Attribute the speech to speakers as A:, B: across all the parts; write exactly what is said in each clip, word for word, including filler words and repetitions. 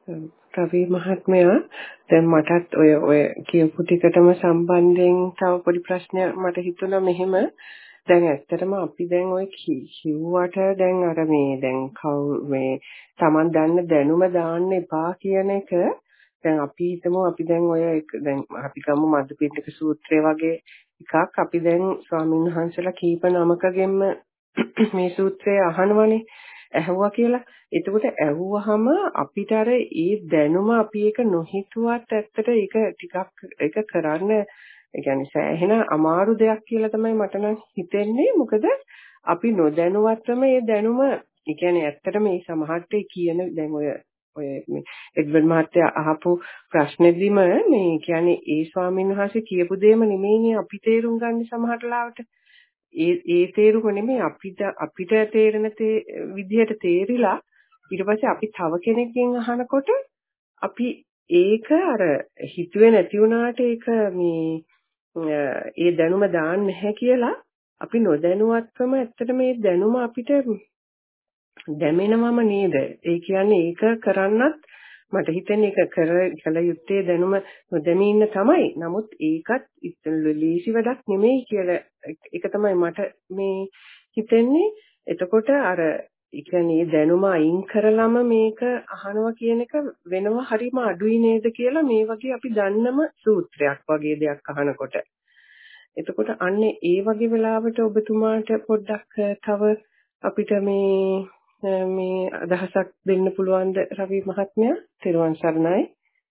A: රවි මහත්මයා දැන් මටත් ඔය ඔය කියපු ටිකටම සම්බන්ධයෙන් තව පොඩි ප්‍රශ්නයක් මට හිතුණා මෙහෙම දැන් ඇත්තටම අපි දැන් ඔය කිව්වට දැන් අර මේ දැන් කවු මේ Taman දන්න දැනුම දාන්න එපා කියන එක දැන් අපි හිතමු අපි දැන් ඔය දැන් අපි ගමු මදුපිණ්ඩික සූත්‍රය වගේ එකක් අපි දැන් ස්වාමීන් වහන්සේලා කීප නමකගෙම මේ සූත්‍රය අහනවනේ ඇහුවා කියලා. එතකොට ඇහුවාම අපිට අර ඒ දැනුම අපි ඒක නොහිතුවත් ඇත්තට ඒක ටිකක් ඒක කරන්න ඒ කියන්නේ සෑහෙන අමාරු දෙයක් කියලා තමයි මට නම් හිතෙන්නේ. මොකද අපි නොදැනුවත්වම මේ දැනුම ඒ කියන්නේ ඇත්තට මේ සමහරට කියන දැන් ඔය ඔය මේ එඩ්වර්ඩ් මහත්තයා අහපු ප්‍රශ්නෙදිම මේ කියන්නේ ඒ ස්වාමීන් වහන්සේ කියපු දෙයම නෙමෙයිනේ අපි තේරුම් ගන්න සමහර ලාවට. ඒ ඒ තේරුම නෙමෙයි අපිට අපිට තේරෙන විදිහට තේරිලා ඊට පස්සේ අපි තව කෙනෙක්ගෙන් අහනකොට අපි ඒක අර හිතුවේ නැති වුණාට ඒක මේ ඒ දැනුම දාන්න නැහැ කියලා අපි නොදැනුවත්වම ඇත්තට මේ දැනුම අපිට දැමෙනවම නේද? ඒ කියන්නේ ඒක කරන්නත් මට හිතෙන්නේ ඒක කර කල යුත්තේ දැනුම නොදැමී ඉන්න තමයි. නමුත් ඒකත් ලීසි වැඩක් නෙමෙයි කියලා ඒක තමයි මට මේ හිතෙන්නේ. එතකොට අර ඒ කියන්නේ දැනුම අයින් කරලම මේක අහනවා කියන එක වෙනව හරිම අඩුයි නේද කියලා මේ වගේ අපි දන්නම සූත්‍රයක් වගේ දෙයක් අහනකොට. එතකොට අන්න ඒ වගේ වෙලාවට ඔබතුමාට පොඩ්ඩක් තව අපිට මේ මේ අදහසක් දෙන්න පුළුවන්ද රවි මහත්මයා? තෙරුවන් සරණයි.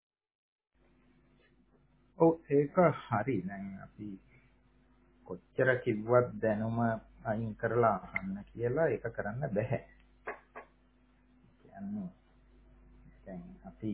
B: ඔව් ඒක හරි. දැන් අපි කොච්චර කිව්වත් දැනුම අයින් කරලා අහන්න කියලා ඒක කරන්න බෑ. කියන්නේ දැන් අපි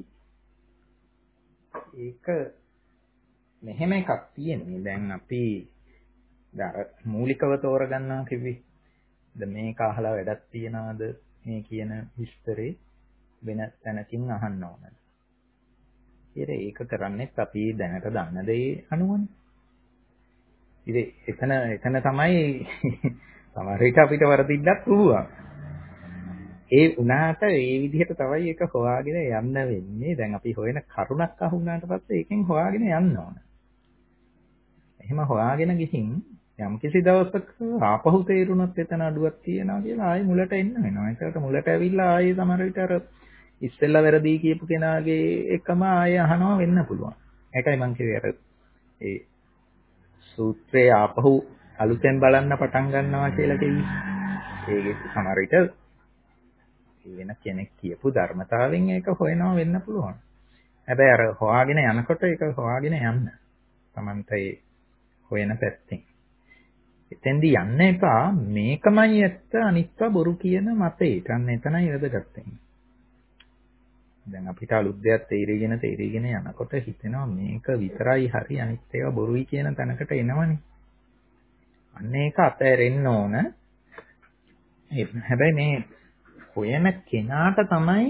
B: ඒක මෙහෙම එකක් තියෙන්නේ. දැන් අපි අර මූලිකව තෝරගන්නවා කිව්වේ. දැන් මේක අහලා වැඩක් තියනවාද මේ කියන විස්තරේ වෙන තැනකින් අහන්න ඕනද? ඒක කරන්නේත් අපි දැනට දන්න දේ අනුවනේ. ඉතින් එතන එතන තමයි සමහර විට අපිට වරදින්නත් පුළුවන්. ඒ උනාට ඒ විදිහට තමයි ඒක හොයාගෙන යන්න වෙන්නේ. දැන් අපි හොයන කරුණක් අහුණාට පස්සේ ඒකෙන් හොයාගෙන යන්න ඕන. එහෙම හොයාගෙන ගිහින් යම් කිසි දවසක ආපහු තේරුණොත් එතන අඩුවක් තියෙනවා කියලා ආයෙ මුලට එන්න වෙනවා. ඒකට මුලට ඇවිල්ලා ආයෙ සමහර විට අර ඉස්සෙල්ලා වැරදි කියපු කෙනාගේ එකම ආයෙ අහනවා වෙන්න පුළුවන්. ඒකයි මම කිව්වේ අර ඒ සූත්‍රයේ ආපහු අලුතෙන් බලන්න පටන් ගන්නවා කියලා කිව්වේ. ඒක සමහර විට වෙන කෙනෙක් කියපු ධර්මතාවයෙන් ඒක හොයනවා වෙන්න පුළුවන්. හැබැයි අර හොයාගෙන යනකොට ඒක හොයාගෙන යන්න. Tamanta ඒ හොයන පැත්තෙන්. එතෙන්දී යන්න එපා මේකමයි ඇත්ත අනිත්ව බොරු කියන මතේට. අන්න එතනයි වැදගත් වෙන්නේ. දැන් අපිට අලුත් දෙයක් තේරිගෙන තේරිගෙන යනකොට හිතෙනවා මේක විතරයි හරි අනිත් ඒවා බොරුයි කියන තැනකට එනවනේ. අන්න ඒක අතහැරෙන්න ඕන. හැබැයි මේ හොයන කෙනාට තමයි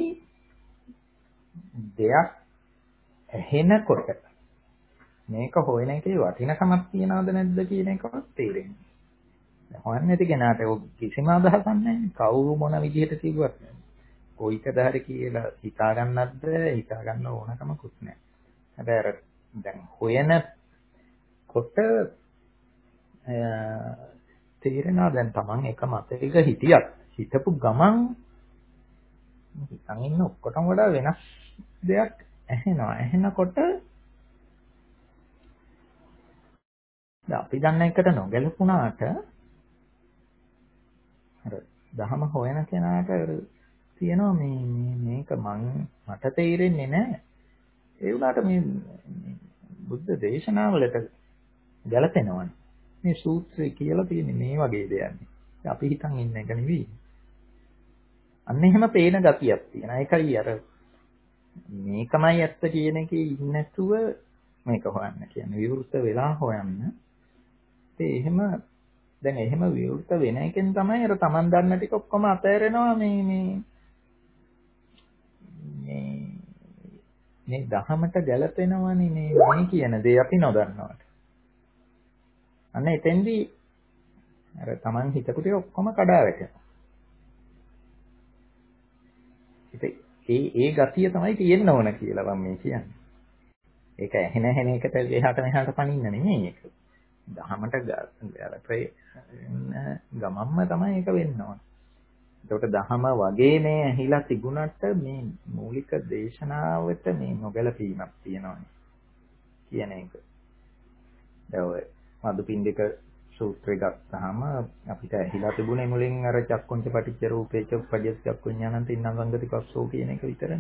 B: දෙයක් ඇහෙනකොට මේක හොයන එකේ වටිනකමක් තියනවද නැද්ද කියන එකවත් තේරෙන්නේ. දැන් හොයන්නේ නැති කෙනාට කිසිම අදහසක් නැහැ. කවුරු මොන විදිහට කිව්වත් කොයිකද හරි කියලා හිතා ගන්නත් බෑ, හිතා ගන්න ඕනකමකුත් නැහැ. හැබැයි අර දැන් හොයන කොට තේරෙනවා දැන් Taman එක මතයක හිටියත් හිතපු ගමන් හිතන් ඉන්න ඔක්කොටම වඩා වෙනස් දෙයක් ඇහෙනවා. ඇහෙනකොට දැන් අපි දන්න එකට නොගැලපුණාට අර දහම හොයන කෙනාට තියෙනවා මේ මේක මං මට තේරෙන්නේ නැහැ. ඒ වුණාට මේ බුද්ධ දේශනාවලට ගැලපෙනවනේ. මේ සූත්‍රය කියලා තියෙන්නේ මේ වගේ දෙයක්. අපි හිතන් ඉන්න එක නෙවෙයි. අන්න එහෙම පේන ගතියක් තියෙනවා. ඒකයි අර මේකමයි ඇත්ත කියන එකේ ඉන්නේ නැතුව මේක හොයන්න කියන්නේ. විවෘත වෙලා හොයන්න. ඒ එහෙම දැන් එහෙම විවෘත වෙන එකෙන් තමයි අර Taman දන්න ටික ඔක්කොම අතහැරෙනවා මේ මේ මේ මේ දහමට ගැලපෙනවනේ මේ මේ කියන දේ අපි නොදන්නවට. අන්න එතෙන්දී අර Taman හිතපු ටික ඔක්කොම කඩා වැටෙනවා. ඉතින් ඒ ඒ ගතිය තමයි තියෙන්න ඕන කියලා මම මේ කියන්නේ. ඒක ඇහෙන ඇහෙන එකට එහාට මෙහාට පනින්න නෙමෙයි ඒක. දහමට ගැලපේ ගමම්ම තමයි ඒක වෙන්න ඕන. ඒකට දහම වගේ මේ ඇහිලා තිබුණට මේ මූලික දේශනාවට මේ නොගැලපීමක් තියෙනවා කියන එක. දැන් ඔය මදුපිණ්ඩික සූත්‍රය ගත්තාම අපිට ඇහිලා තිබුණේ මුලින් අර චක්කුංච පටිච්ච රූපේච උප්පජ්ජ චක්කුඤ්ඤාණං තින්නම් සංගති පස්සෝ කියන එක විතරනේ.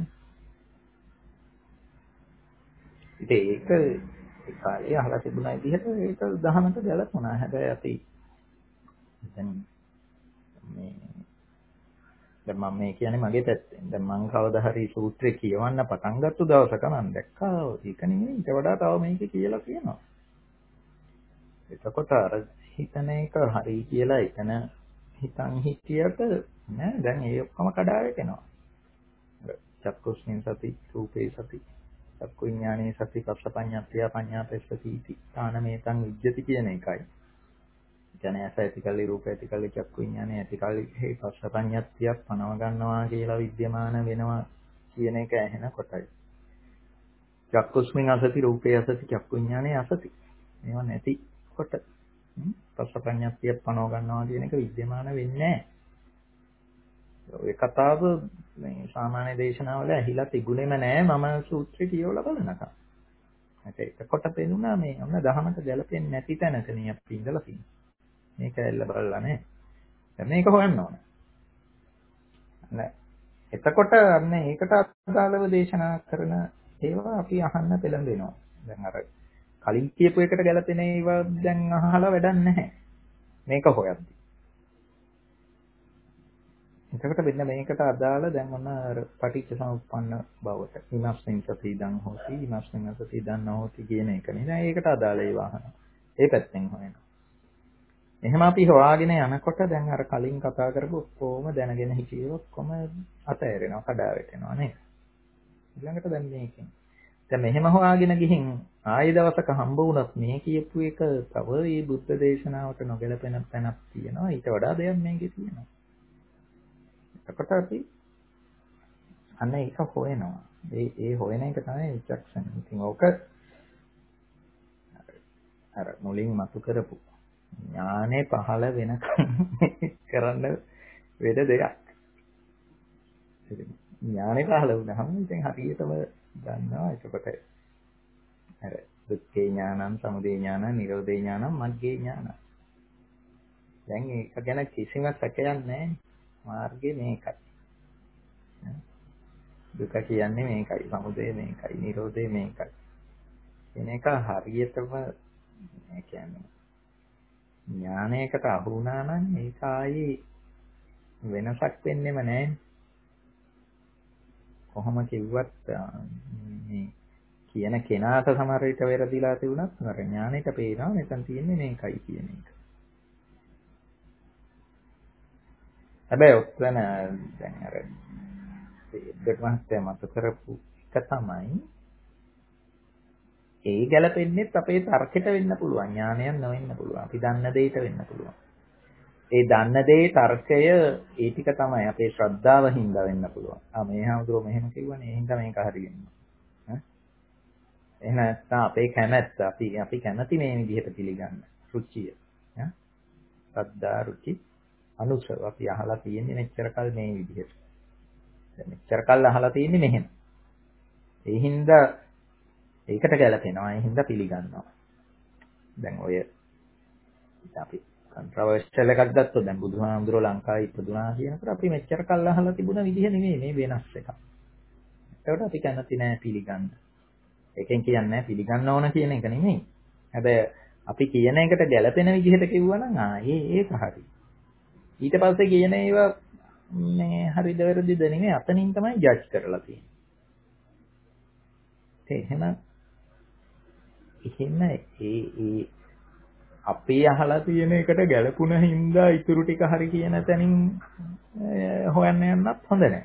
B: ඉතින් ඒක ඒ කාලේ අහලා තිබුණා විදිහට ඒක දහමට ගැලපුණා. හැබැයි අපි දැන් මේ දැන් මම මේ කියන්නේ මගේ පැත්තෙන්. දැන් මම කවදා හරි සූත්‍රය කියවන්න පටන් ගත්ත දවසක මම දැක්කා ඒක නෙමෙයි ඊට වඩා තව මේකේ කියලා කියනවා. එතකොට අර හිතන එක හරි කියලා එතන හිතන් හිටියට නෑ දැන් ඒ ඔක්කොම කඩා වැටෙනවා. චක්කුස්මින් සති රූපේ සති චක්කු විඥානේ සති පස්සපඤ්ඤාත්‍ය පඤ්ඤාපස්සති इति තානමේතං විජ්ජති කියන එකයි. කියන්නේ ඇස ඇතිකල්ලි රූප ඇතිකල්ලි චක්කු විඥානේ ඇතිකල්ලි හේ පස්සපඤ්ඤාත්‍ය පනව ගන්නවා කියලා විද්‍යමාන වෙනවා කියන එක ඇහෙනකොටයි. චක්කුස්මින් අසති රූපේ අසති චක්කු විඥානේ අසති. මේවා නැතිකොට පස්සපඤ්ඤාත්‍ය පනව ගන්නවා කියන එක විද්‍යමාන වෙන්නේ නැහැ. ඔය කතාව මේ සාමාන්‍ය දේශනාවල ඇහිලා තිබුණේම නෑ මම සූත්‍රය කියවලා බලනකම්. ඒකට එතකොට පෙනුණා මේ ඔන්න දහමට ගැලපෙන්නේ නැති තැනකනේ අපි ඉඳලා තියෙන්නේ. මේක ඇල්ල බලලා නෑ. දැන් මේක හොයන්න ඕන. නෑ. එතකොට අන්න ඒකට අදාළව දේශනා කරන ඒවා අපි අහන්න පෙළඹෙනවා. දැන් අර කලින් කියපු එකට ගැලපෙන ඒවා දැන් අහලා වැඩක් නැහැ. මේක හොයද්දි. එතකොට මෙන්න මේකට අදාළ දැන් ඔන්න අර පටිච්ච සමුප්පන්න බවට විමර්ශනින් සති ඉදන් හොති විමර්ශනින් සති ඉදන් නොහොති කියන එක නේ. දැන් ඒකට අදාළ ඒවා අහනවා. ඒ පැත්තෙන් හොයනවා. එහෙම අපි හොයාගෙන යනකොට දැන් අර කලින් කතා කරපු ඔක්කොම දැනගෙන හිටියේ ඔක්කොම අතහැරෙනවා, කඩා වැටෙනවා නේද? ඊළඟට දැන් මේකෙන්. දැන් මෙහෙම හොයාගෙන ගිහින් ආයෙ දවසක හම්බ වුණත් මේ කියපු එක තව මේ බුද්ධ දේශනාවට නොගැලපෙන තැනක් තියෙනවා. ඊට වඩා දෙයක් මේකේ තියෙනවා. එතකොට අපි අන්න ඒක හොයනවා. ඒ ඒ හොයන එක තමයි විචක්ෂණ. ඉතින් ඕක අර මුලින් මතු කරපු ඥානේ පහළ වෙනකම් කරන්න වෙද දෙයක්. ඥානේ පහළ වුණාම ඉතින් හරියටම දන්නවා. එතකොට අර දුක්ඛේ ඥානං, සමුදය ඥානං, නිරෝධේ ඥානං, මග්ගේ ඥානං. දැන් ඒක ගැන කිසිම සැකයක් නැහැ. මාර්ගය මේකයි. දුක කියන්නේ මේකයි, සමුදය මේකයි, නිරෝධය මේකයි. කියන එක හරියටම ඒ කියන්නේ ඥානයකට අහු වුණා නම් ඒක ආයේ වෙනසක් වෙන්නෙම නැහැ. කොහොම කිව්වත් මේ කියන කෙනාට සමහර විට වැරදිලා තිබුණත් අර ඥානයට පේනවා මෙතන තියෙන්නේ මේකයි කියන එක. හැබැයි ඔතන දැන් අර දෙයක් මහත්ය මත කරපු එක තමයි ඒ ගැලපෙන්නේත් අපේ තර්කයට වෙන්න පුළුවන් ඥානයක් නොවෙන්න පුළුවන්. අපි දන්න දෙයට වෙන්න පුළුවන්. ඒ දන්න දේ තර්කය ඒ ටික තමයි අපේ ශ්‍රද්ධාව හින්දා වෙන්න පුළුවන්. ආ මේ හැමදෙරෝ මෙහෙම කිව්වනේ ඒ හින්දා මේක හරියන්නේ. ඈ එහෙනම් නැත්නම් අපේ කැමැත්ත අපි අපි කැමැති මේ විදිහට පිළිගන්න. රුචිය. ඈ ශ්‍රද්ධා රුචි අනුසව අපි අහලා තියෙන්නේ මෙච්චර කල් මේ විදිහට. දැන් මෙච්චර කල් අහලා තියෙන්නේ මෙහෙම. ඒ හින්දා ඒකට ගැලපෙනවා. ඒ හින්දා පිළිගන්නවා. දැන් ඔය අපි කන්ට්‍රවර්ෂල් එකක් ගත්තොත් දැන් බුදුහාමුදුරුවෝ ලංකාවේ ඉපදුනා කියනකොට අපි මෙච්චර කල් අහලා තිබුණ විදිහ නෙමෙයි මේ වෙනස් එකක්. ඒකට අපි කැමති නෑ පිළිගන්න. ඒකෙන් කියන්නේ පිළිගන්න ඕන කියන එක නෙමෙයි. හැබැයි අපි කියන එකට ගැලපෙන විදිහට කිව්වනම් ආ ඒ ඒක හරි. ඊට පස්සේ කියන ඒවා මේ හරිද වැරදිද නෙමෙයි අතනින් තමයි ජජ් කරලා තියෙන්නේ. ඒ එහෙම එහෙම ඒ ඒ අපි අහලා තියෙන එකට ගැලපුණ හින්දා ඉතුරු ටික හරි කියන තැනින් හොයන්න යන්නත් හොඳ නැහැ.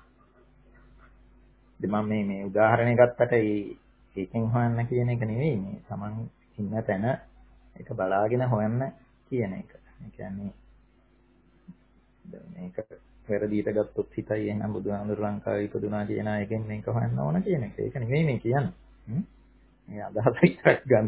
B: ඉතින් මම මේ මේ උදාහරණයක් ගත්තට ඒ ඒකෙන් හොයන්න කියන එක නෙවෙයි මේ Taman ඉන්න තැන ඒක බලාගෙන හොයන්න කියන එක. ඒ කියන්නේ මේක වැරදියට ගත්තොත් හිතයි එහෙනම් බුදුහාමුදුරු ලංකාවේ ඉපදුනා කියන එකෙන් මේක හොයන්න ඕන කියන එක. ඒක නෙමෙයි මේ කියන්නේ. හ්ම්. මේ අදහස විතරක් ගන්න.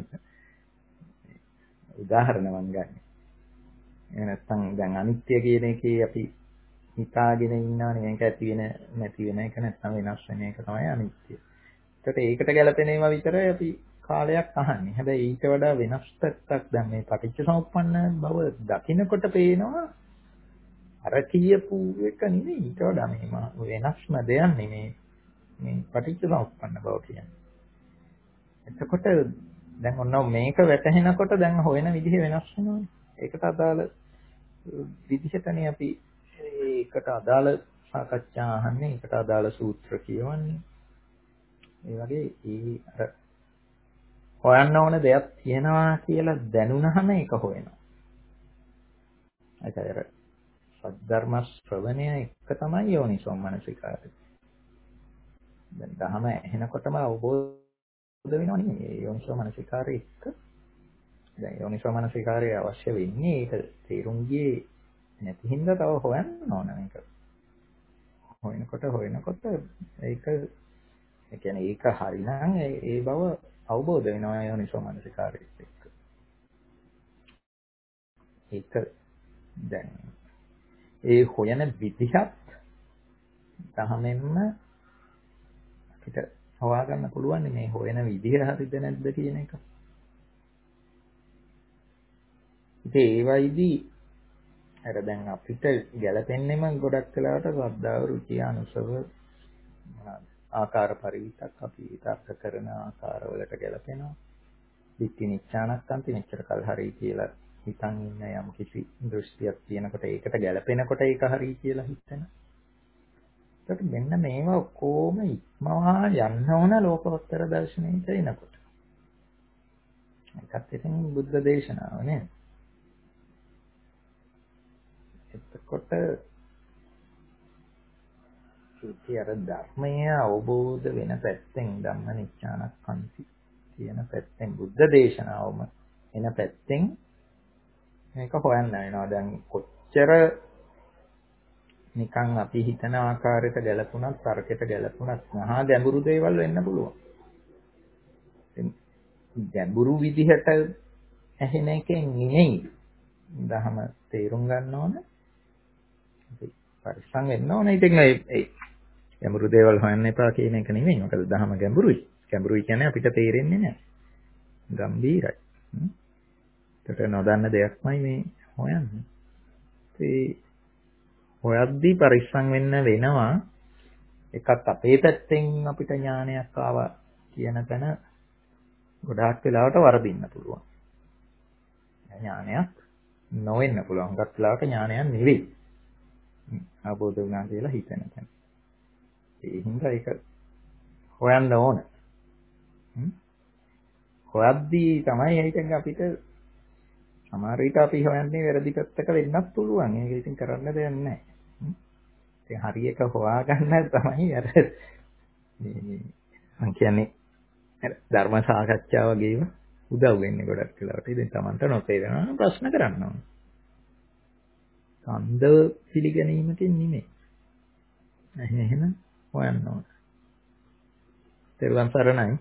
B: උදාහරණ මං ගන්න. එහෙ නැත්නම් දැන් අනිත්‍ය කියන එකේ අපි හිතාගෙන ඉන්නවනේ මේක ඇති වෙන නැති වෙන එක නැත්නම් වෙනස් වෙන එක තමයි අනිත්‍ය. ඒකට ඒකට ගැලපෙන ඒවා විතරයි අපි කාලයක් අහන්නේ. හැබැයි ඊට වඩා වෙනස් පැත්තක් දැන් මේ පටිච්චසමුප්පන්න බව දකින්නකොට පේනවා අර කියපු එක නෙමෙයි ඊට වඩා මේ වෙනස්ම දෙයක් නෙමේ මේ පටිච්චසමුප්පන්න බව කියන්නේ. එතකොට දැන් ඔන්න මේක වැටහෙනකොට දැන් හොයන විදිහ වෙනස් වෙනවානේ. ඒකට අදාළ විදිහටනේ අපි ඒකට අදාළ සාකච්ඡා අහන්නේ, ඒකට අදාළ සූත්‍ර කියවන්නේ. ඒ වගේ ඒ අර හොයන්න ඕන දෙයක් තියෙනවා කියලා දැනුණාම ඒක හොයනවා. ඒකයි අර සද්ධර්ම ශ්‍රවණය එක තමයි යෝනිසෝ මනසිකාරය. දැන් දහම ඇහෙනකොටම අවබෝධ වෙනවා නේ යෝනිසෝ මනසිකාරය එක්ක. දැන් යෝනිසෝ මනසිකාරය අවශ්‍ය වෙන්නේ ඒක තේරුම් ගියේ නැති හින්දා තව හොයන්න ඕන මේක. හොයනකොට හොයනකොට ඒක ඒ කියන්නේ ඒක හරිනම් ඒ බව අවබෝධ වෙනවා යෝනිසෝ මනසිකාරයත් එක්ක. ඒක දැන් ඒ හොයන විදිහත් තහමෙන්ම අපිට හොයාගන්න පුළුවන් මේ හොයන විදිහ හරිද නැද්ද කියන එක. ඉතින් ඒ වයිදී අර දැන් අපිට ගැළපෙන්නෙම ගොඩක් වෙලාවට ශ්‍රද්ධාව, රුචිය, අනුසව ආකාර පරිවිතක් අපි විතර්ක කරන ආකාරවලට ගැළපෙනවා. දික්ටි නිච්ඡානක්කන්ති මෙච්චර කල් හරි කියලා හිතන් ඉන්න යම් කිසි දෘෂ්ටියක් තියෙනකොට ඒකට ගැළපෙනකොට ඒක හරි කියලා හිතෙනවා. ඒකට මෙන්න මේවා කොහොම ඉක්මවා යන්න ඕන ලෝකෝත්තර දර්ශනයට එනකොට. ඒකත් ඉතින් බුද්ධ දේශනාව නේද? එතකොට ඉතින් අර ධර්මය අවබෝධ වෙන පැත්තෙන් ධම්ම නිච්ඡානක්ඛන්ති කියන පැත්තෙන් බුද්ධ දේශනාවම එන පැත්තෙන් මේක හොයන්න වෙනවා. දැන් කොච්චර නිකන් අපි හිතන ආකාරයට ගැලපුණත් තර්කයට ගැලපුණත් මහා ගැඹුරු දේවල් වෙන්න පුළුවන්. ගැඹුරු විදිහට ඇහෙන එකෙන් නෙමෙයි ධර්ම තේරුම් ගන්න ඕන. පරිස්සම් වෙන්න ඕන. ඉතින් ඒ ගැඹුරු දේවල් හොයන්න එපා කියන එක නෙමෙයි. මොකද ධර්ම ගැඹුරුයි. ගැඹුරුයි කියන්නේ අපිට තේරෙන්නේ නැහැ. ගම්බීරයි. ඒකට නොදන්න දෙයක්මයි මේ හොයන්නේ. ඒ හොයද්දී පරිස්සම් වෙන්න වෙනවා. එකක් අපේ පැත්තෙන් අපිට ඥානයක් ආවා කියන තැන ගොඩාක් වෙලාවට වරදින්න පුළුවන්. ඥානයක් නොවෙන්න පුළුවන්. ගොඩක් වෙලාවට ඥානයක් නෙවෙයි. අවබෝධ වුණා කියලා හිතන තැන. ඒ හින්දා ඒක හොයන්න ඕන. හොයද්දී තමයි හිතෙන් අපිට සමහර විට අපි හොයන්නේ වැරදි පැත්තක වෙන්නත් පුළුවන්. ඒක ඉතින් කරන්න දෙයක් නැහැ. ඉතින් හරි එක හොයාගන්න තමයි අර මේ මම කියන්නේ ධර්ම සාකච්ඡා වගේම උදව් වෙන්නේ ගොඩක් වෙලාවට. ඉතින් Tamanට නොතේරෙනවා ප්‍රශ්න කරන්න ඕන. සම්ද පිළිගැනීමකින් නෙමෙයි. එහෙනම් හොයන්න ඕන. තෙරුවන් සරණයි.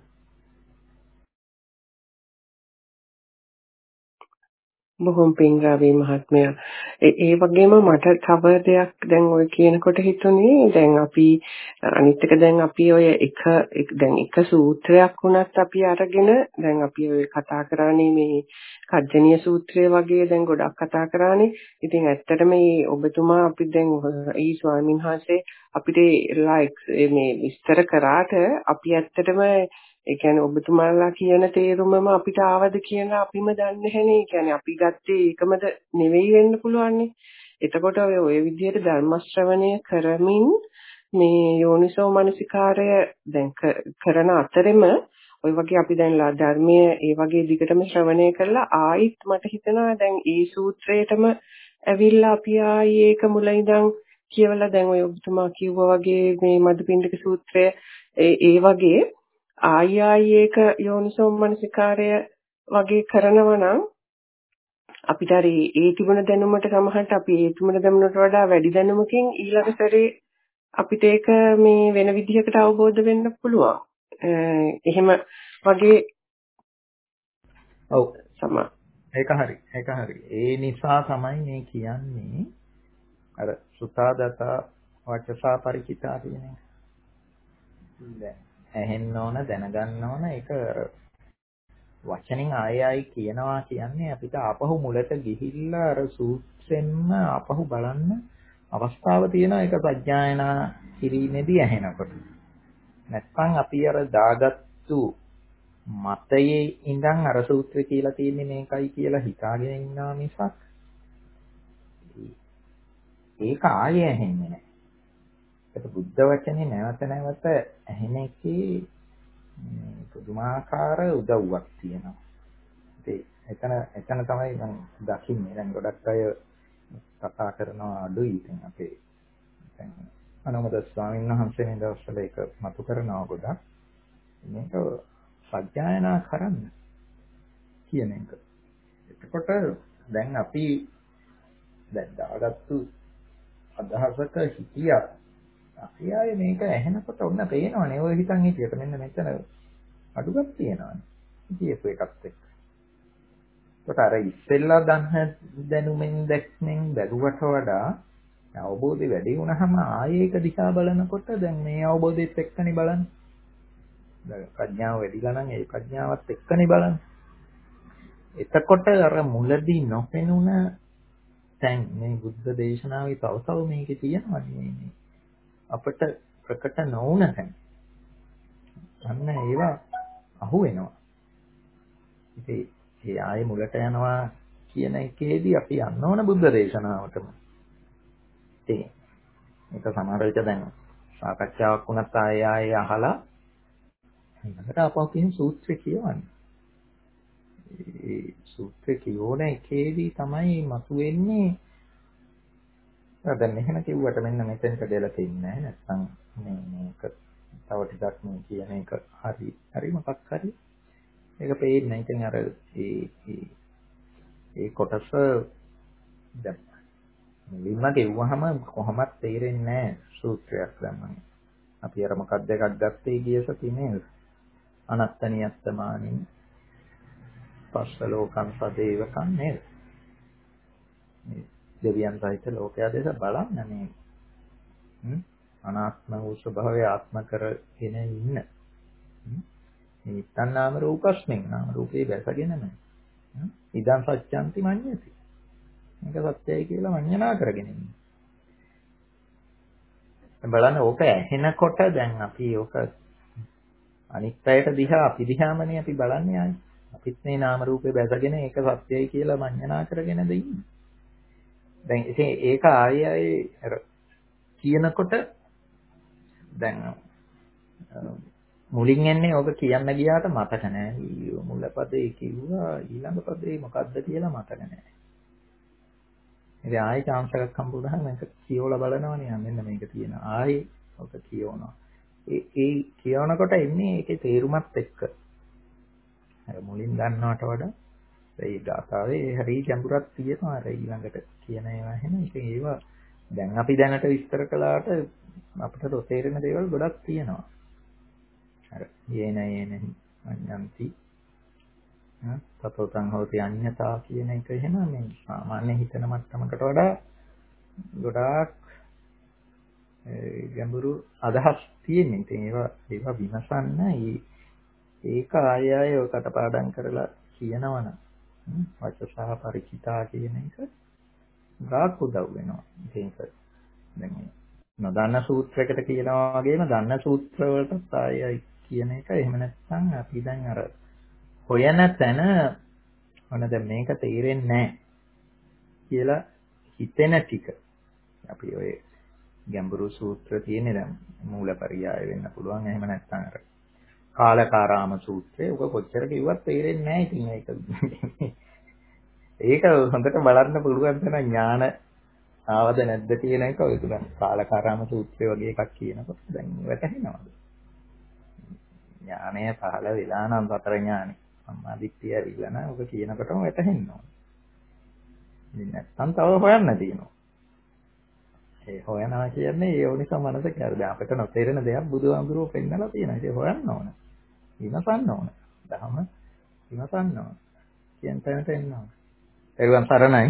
A: බොහොම පිං රවි මහත්මයා. ඒ වගේම මට තව දෙයක් දැන් ඔය කියනකොට හිතුනේ දැන් අපි අනිත් එක දැන් අපි ඔය එක දැන් එක සූත්‍රයක් වුණත් අපි අරගෙන දැන් අපි ඔය කතා කරන්නේ මේ කජ්ජනීය සූත්‍රය වගේ දැන් ගොඩක් කතා කරානේ. ඉතින් ඇත්තටම මේ ඔබතුමා අපි දැන් ඊ ස්වාමීන් වහන්සේ අපිට මේ විස්තර කරාට අපි ඇත්තටම ඒ කියන්නේ ඔබතුමාලා කියන තේරුමම අපිට ආවද කියලා අපිම දන්නේ නැහැනේ. ඒ කියන්නේ අපි ගත්තේ ඒකමද නෙවෙයි වෙන්න පුළුවන්නේ. එතකොට ඔය ඔය විදිහට ධර්ම ශ්‍රවණය කරමින් මේ යෝනිසෝ මනසිකාරය දැන් කරන අතරෙම ඔය වගේ අපි දැන් ධර්මයේ ඒ වගේ දිගටම ශ්‍රවණය කරලා ආයිත් මට හිතෙනවා දැන් ඒ සූත්‍රයටම ඇවිල්ලා අපි ආයි ඒක මුල ඉඳන් කියවලා දැන් ඔය ඔබතුමා කිව්වා වගේ මේ මදුපිණ්ඩික සූත්‍රය ඒ වගේ ආයි ආයි ඒක යෝනිසෝ මනසිකාරය වගේ කරනවා නම් අපිට අර ඒ තිබුණ දැනුමට සමහරට අපි ඒ තිබුණ දැනුමට වඩා වැඩි දැනුමකින් ඊළඟ සැරේ අපිට ඒක මේ වෙන විදිහකට අවබෝධ වෙන්න පුළුවන්. එහෙම වගේ
B: ඔව්
A: සම
B: ඒක හරි. ඒක හරි. ඒ නිසා තමයි මේ කියන්නේ අර සුතාදත වචසා පරිචිතා කියන එක. දැන් ඇහෙන්න ඕන දැනගන්න ඕන ඒක වචනෙන් ආය ආයි කියනවා කියන්නේ අපිට ආපහු මුලට ගිහිල්ලා අර සූත්‍රෙන්ම ආපහු බලන්න අවස්ථාව තියෙනවා ඒක ප්‍රඥායනා කිරීමේදී ඇහෙනකොට. නැත්නම් අපි අර දාගත්තු මතයේ ඉඳන් අර සූත්‍රය කියලා තියෙන්නේ මේකයි කියලා හිතාගෙන ඉන්නා මිසක් ඒක ආයෙ ඇහෙන්නේ නැහැ. ඒක බුද්ධ වචනේ නැවත නැවත ඇහෙන එකේ පුදුමාකාර උදව්වක් තියෙනවා. ඒ එතන එතන තමයි මම දකින්නේ. දැන් ගොඩක් අය කතා කරනවා අඩුයි ඉතින් අපේ දැන් අනුමත ස්වාමීන් වහන්සේ මේ දවස්වල ඒක මතු කරනවා ගොඩක්. මේක සත්‍යයනා කරන්න කියන එක. එතකොට දැන් අපි දැන් දාගත්තු අදහසක හිතියා අපි ආයේ මේක ඇහෙනකොට ඔන්න පේනවනේ ඔය හිතන් හිටියට මෙන්න මෙතන අඩුවක් තියෙනවානේ. කියපු එකත් එක්ක. ඒකට අර ඉස්සෙල්ලා දන්න දැනුමෙන් දැක්මෙන් බැලුවට වඩා අවබෝධය වැඩි වුණාම ආයේ ඒක දිහා බලනකොට දැන් මේ අවබෝධයත් එක්කනේ බලන්නේ. දැන් ප්‍රඥාව වැඩිලා නම් ඒ ප්‍රඥාවත් එක්කනේ බලන්නේ. එතකොට අර මුලදී නොපෙනුන දැන් මේ බුද්ධ දේශනාවේ තව තව මේකේ තියෙනවා මේ අපිට ප්‍රකට නොවුන තැන්. අන්න ඒවා අහු වෙනවා. ඉතින් ඒ ආයේ මුලට යනවා කියන එකේදී අපි යන්න ඕන බුද්ධ දේශනාවටම. ඉතින් මේක සමහර විට දැන් සාකච්ඡාවක් වුණත් ආයේ ආයේ අහලා ඊළඟට අපෝ කියන සූත්‍රය කියවන්නේ. ඒ සූත්‍රය කියවන එකේදී තමයි මතුවෙන්නේ දැන් මෙහෙම කිව්වට මෙන්න මෙතෙන්ට දෙලා තින්නේ නැත්නම් මේ මේක තව ටිකක් මේ කියන එක හරි හරි මොකක් හරි ඒක පේන්නේ. ඉතින් අර ඒ ඒ කොටස දැන් මුලින්ම ගෙවුවහම කොහොමද තේරෙන්නේ නැහැ සූත්‍රයක් දැම්මම. අපි අර මොකක්ද එකක් ගත්තේ ගිය සතියේ නේද? අනත්තනියත්තමානින් පස්ස ලෝකං සදේවකං නේද? මේ දෙවියන් සහිත ලෝකයා දෙස බලන්න මේ අනාත්ම වූ ස්වභාවය ආත්ම කරගෙන ඉන්න. නිත්තන් නාම රූපස්මින් නාම රූපේ බැසගෙනම ඉදන් සත්‍යන්ති මඤ්ඤති. මේක සත්‍යයි කියලා මඤ්ඤණා කරගෙන ඉන්න. බලන්න ඕක ඇහෙනකොට දැන් අපි ඕක අනිත් පැයට දිහා අපි දිහාමනේ අපි බලන්නේ ආයි. අපිත් මේ නාම රූපේ බැසගෙන ඒක සත්‍යයි කියලා මඤ්ඤණා කරගෙනද ඉන්නේ. දැන් ඉතින් ඒක ආයෙ ආයෙ අර කියනකොට දැන් මුලින් එන්නේ ඔබ කියන්න ගියාට මතක නැහැ. මුල පදේ කිව්වා ඊළඟ පදේ මොකද්ද කියලා මතක නැහැ. ඉතින් ආයෙ chance එකක් හම්බුනහම මේක කියවලා බලනවනේ මෙන්න මේක තියෙනවා. ආයෙ ඔක කියවනවා. ඒ ඒ කියවනකොට එන්නේ ඒකේ තේරුමත් එක්ක. අර මුලින් ගන්නවට වඩා ඒ ගාථාවේ හරි ගැඹුරක් තියෙනවා අර ඊළඟට කියන ඒවා එහෙම. ඉතින් ඒවා දැන් අපි දැනට විස්තර කළාට අපිට තේරෙන දේවල් ගොඩක් තියෙනවා. අර යේන යේන අඤ්ඤන්ති තතෝතං හෝති අඤ්ඤතා කියන එක එහෙම මේ සාමාන්‍ය හිතන මට්ටමකට වඩා ගොඩාක් ගැඹුරු අදහස් තියෙන. ඉතින් ඒවා ඒවා විමසන්න ඒක ආය ආය ඔය කටපාඩම් කරලා කියනවනම් වචසහ පරිචිතා කියන එක ගාක් උදව් වෙනවා. ඒක දැන් නොදන්න සූත්‍රයකට කියනවා වගේම දන්න සූත්‍ර වලටත් ආයයි කියන එක. එහෙම නැත්නම් අපි දැන් අර හොයන තැන මොන දැන් මේක තේරෙන්නේ නැහැ කියලා හිතෙන ටික අපි ඔය ගැඹුරු සූත්‍ර තියෙන්නේ දැන් මූලපරියාය වෙන්න පුළුවන්. එහෙම නැත්නම් අර කාලකාරාම සූත්‍රය ඔක කොච්චර කිව්වත් තේරෙන්නේ නැහැ. ඉතින් ඒක ඒක හොඳට බලන්න පුළුවන් තැන ඥාන ආවද නැද්ද කියන එක ඔය තුන කාලකාරාම සූත්‍රය වගේ එකක් කියනකොට දැන් වැටහෙනවද? ඥානය පහළ වෙලා නම් සතර ඥානෙ සම්මාදිට්ඨිය ඇවිල්ලා නම් ඔක කියනකොටම වැටහෙනවා. ඉතින් නැත්තම් තව හොයන්න තියෙනවා. ඒ හොයනවා කියන්නේ ඒ යෝනිසෝ මනසිකාරය. දැන් අපිට නොතේරෙන දෙයක් බුදුහාමුදුරුවෝ පෙන්නලා තියෙනවා. ඒක හොයන්න ඕන. විමසන්න ඕන. දහම විමසන්න ඕන. කියන තැනට එන්න ඕන. ඒගොල්ලන් සරණයි.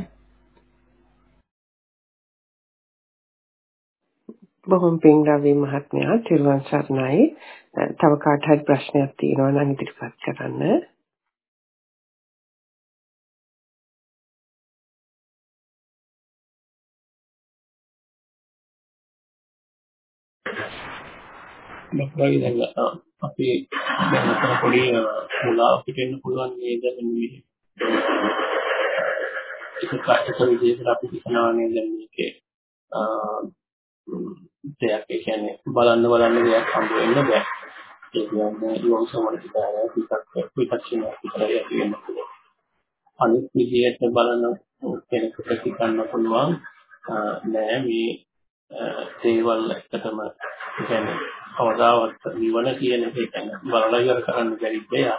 A: බොහොම පිං රවි මහත්මයා තිරුවන් සරණයි. තව කාට හරි ප්‍රශ්නයක් තියෙනවා නම් ඉදිරිපත් කරන්න.
C: ලොකුයි දැන් අපි දැන් අතන පොඩි මුලාවකට එන්න පුළුවන් නේද මේ ඒක කාටක විදිහට අපි හිතනවා නේද මේකේ දෙයක් ඒ කියන්නේ බලන්න බලන්න දෙයක් හම්බ වෙන්න බෑ ඒ කියන්නේ යෝනිසෝමන විකාරය පිටක් පිටක්ෂණ විතරයි ඇති වෙන්න පුළුවන් අනිත් විදිහට බලන කෙනෙකුට හිතන්න පුළුවන් නෑ මේ දේවල් ඇත්තටම කියන්නේ කවදාවත් නිවන කියන එක කියන්නේ බලලා ඉවර කරන්න බැරි දෙයක්.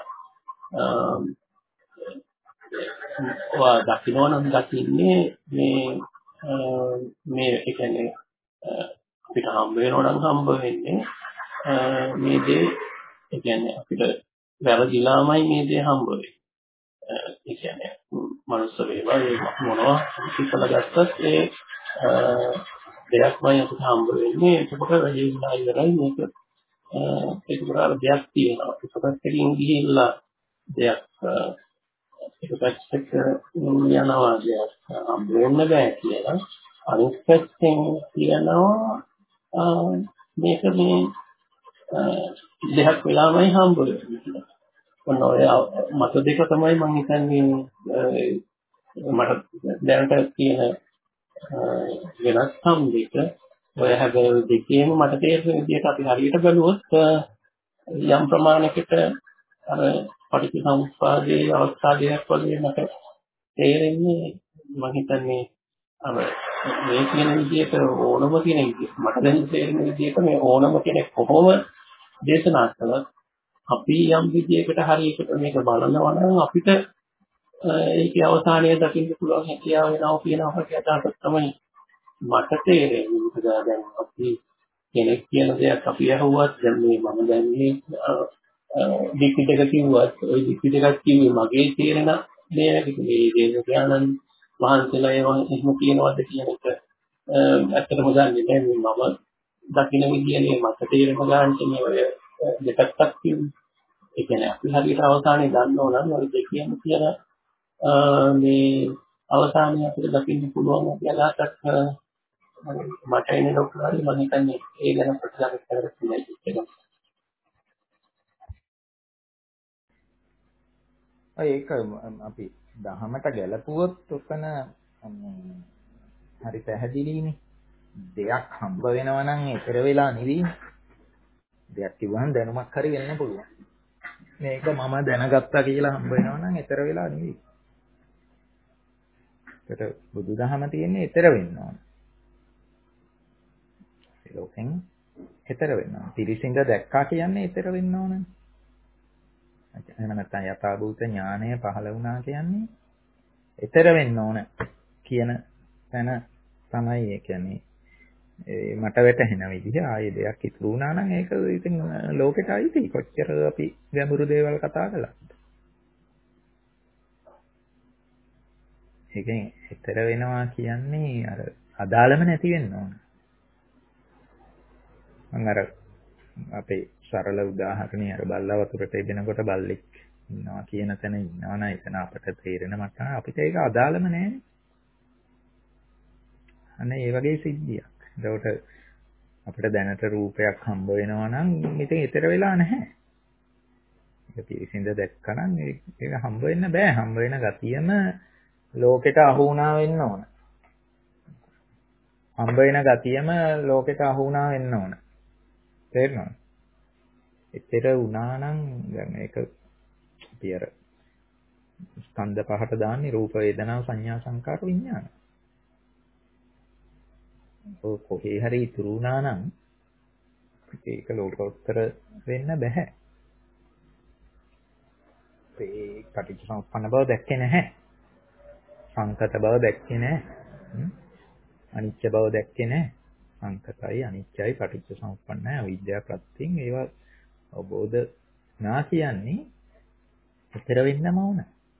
C: ඔයා දකින්න නම් දකින්නේ මේ මේ ඒ කියන්නේ අපිට හම්බ වෙනවා නම් හම්බ වෙන්නේ මේ දේ ඒ කියන්නේ අපිට වැරදිලාමයි මේ දේ හම්බ වෙන්නේ. ඒ කියන්නේ මනුස්ස වේවා ඒ මොනවා හිතලා ගත්තත් ඒ දෙයක්මයි අපිට හම්බ වෙන්නේ. ඒකට රජීවිලා ඉවරයි මේක ඒක උදාර දෙයක් තියෙනවා. ඒක පැත්තකින් ගිහිල්ලා දෙයක් ඒක පැත්තක යනවා දෙයක් හම්බ වෙන්න බෑ කියලා. අනිත් පැත්තෙන් කියනවා මේක මේ දෙයක් වෙලාමයි හම්බ වෙන්නේ. ඔන්න ඔය මත දෙක තමයි මම හිතන්නේ මට දැනට තියෙන වෙනස්කම් දෙක. ඔය හැබැයි දෙකේම මට තේරෙන විදිහට අපි හරියට බැලුවොත් යම් ප්‍රමාණයකට අර පටිච්චසමුප්පාදයේ අවස්ථාවයක් වගේ මට තේරෙන්නේ මම හිතන්නේ අර මේ කියන විදිහට ඕනම කෙනෙක් මට දැන් තේරෙන විදිහට මේ ඕනම කෙනෙක් කොහොම දේශනා කළත් අපි යම් විදිහකට හරියට මේක බලනවා නම් අපිට ඒකේ අවසානය දකින්න පුළුවන් හැකියාව වෙනවා කියන අපකටට තමයි මට තේරෙන්නේ. මොකද දැන් අපි කෙනෙක් කියන දෙයක් අපි අහුවත් දැන් මේ මම දැන් මේ දික්ටි දෙක කිව්වත් ওই දික්ටි දෙකක් කිව්වේ මගේ තේරෙන දෙයක්. මේ දේශකයන්න් වහන්සේලා ඒවා එහෙම කියනවාද කියන එක ඇත්තටම දන්නේ නැහැ. මම දකින්න විදියනේ මට තේරෙන ගානට මේ ඔය දෙකක්වත් කිව්වේ. ඒ කියන්නේ අපි හරියට අවසානයේ දන්නෝ නම් ඔය දෙකියම කියන මේ අවසානයේ අපිට දකින්න පුළුවන් කියලා අදහසක් මට එන්නේ ලොකුයි මම හිතන්නේ ඒ ගැන ප්‍රතිචාර කරලා තියෙනවා.
B: ඒක අපි දහමට ගැලපුවොත් උතන හරි පැහැදිලිනේ. දෙයක් හම්බ වෙනවා නම් ඒතර වෙලා නෙවෙයි. දෙයක් කිව්වහම දැනුමක් හරි වෙන්න පුළුවන්. මේක මම දැනගත්තා කියලා හම්බ වෙනවා නම් ඒතර වෙලා නෙවෙයි. ඒකට බුදුදහම තියෙන්නේ ඒතර වෙන්න ඕන. ඒ ලෝකෙන් ඒතර වෙන්න ඕන. පිරිසිඳ දැක්කා කියන්නේ ඒතර වෙන්න ඕන. එහෙම නැත්නම් යථාභූත ඥානය පහළ වුණා කියන්නේ ඊතර වෙන්න ඕන කියන තැන තමයි ඒ කියන්නේ මට වැටහෙන විදිහ ආයේ දෙයක් ඉතුරු වුණා නම් ඒක ඉතින් ලෝකෙට අයිති කොච්චර අපි ගැඹුරු දේවල් කතා කළාද ඒකෙන් ඊතර වෙනවා කියන්නේ අර අදාළම නැති වෙන්න ඕන මම අර අපේ සරල උදාහරණේ අර බල්ලා වතුරට එබෙනකොට බල්ලෙක් ඉන්නවා කියන තැන ඉන්නවා නේද එතන අපට තේරෙන මට අපිට ඒක අදාළම නැහැ අනේ ඒ වගේ සිද්ධියක් ඒකට අපිට දැනට රූපයක් හම්බ වෙනවා නම් ඉතින් ඊතර වෙලා නැහැ ඒක පිරිසිඳ දැක්කනම් ඒක හම්බ වෙන්න බෑ හම්බ වෙන ගතියම ලෝකෙට අහු වුණා වෙන්න ඕන හම්බ වෙන ගතියම ලෝකෙට අහු වුණා වෙන්න ඕන තේරෙනවද ඊතර වුණා නම් දැන් ඒක අපි අර ස්කන්ධ පහට දාන්නේ රූප වේදනා සංඥා සංකාර විඥාන. ඔය කොහේ හරි ඉතුරු වුණා නම් ඒක ලෝකෝත්තර වෙන්න බෑ. ඒ පටිච්චසමුප්පන්න බව දැක්කේ නැහැ. සංකත බව දැක්කේ නැහැ. අනිත්‍ය බව දැක්කේ නැහැ. සංකතයි අනිත්‍යයි පටිච්ච සමුප්පන්නයි අවිද්‍යාව ප්‍රත්‍යයෙන් ඒවා අවබෝධ නා කියන්නේ ඊතර වෙන්නම ඕන.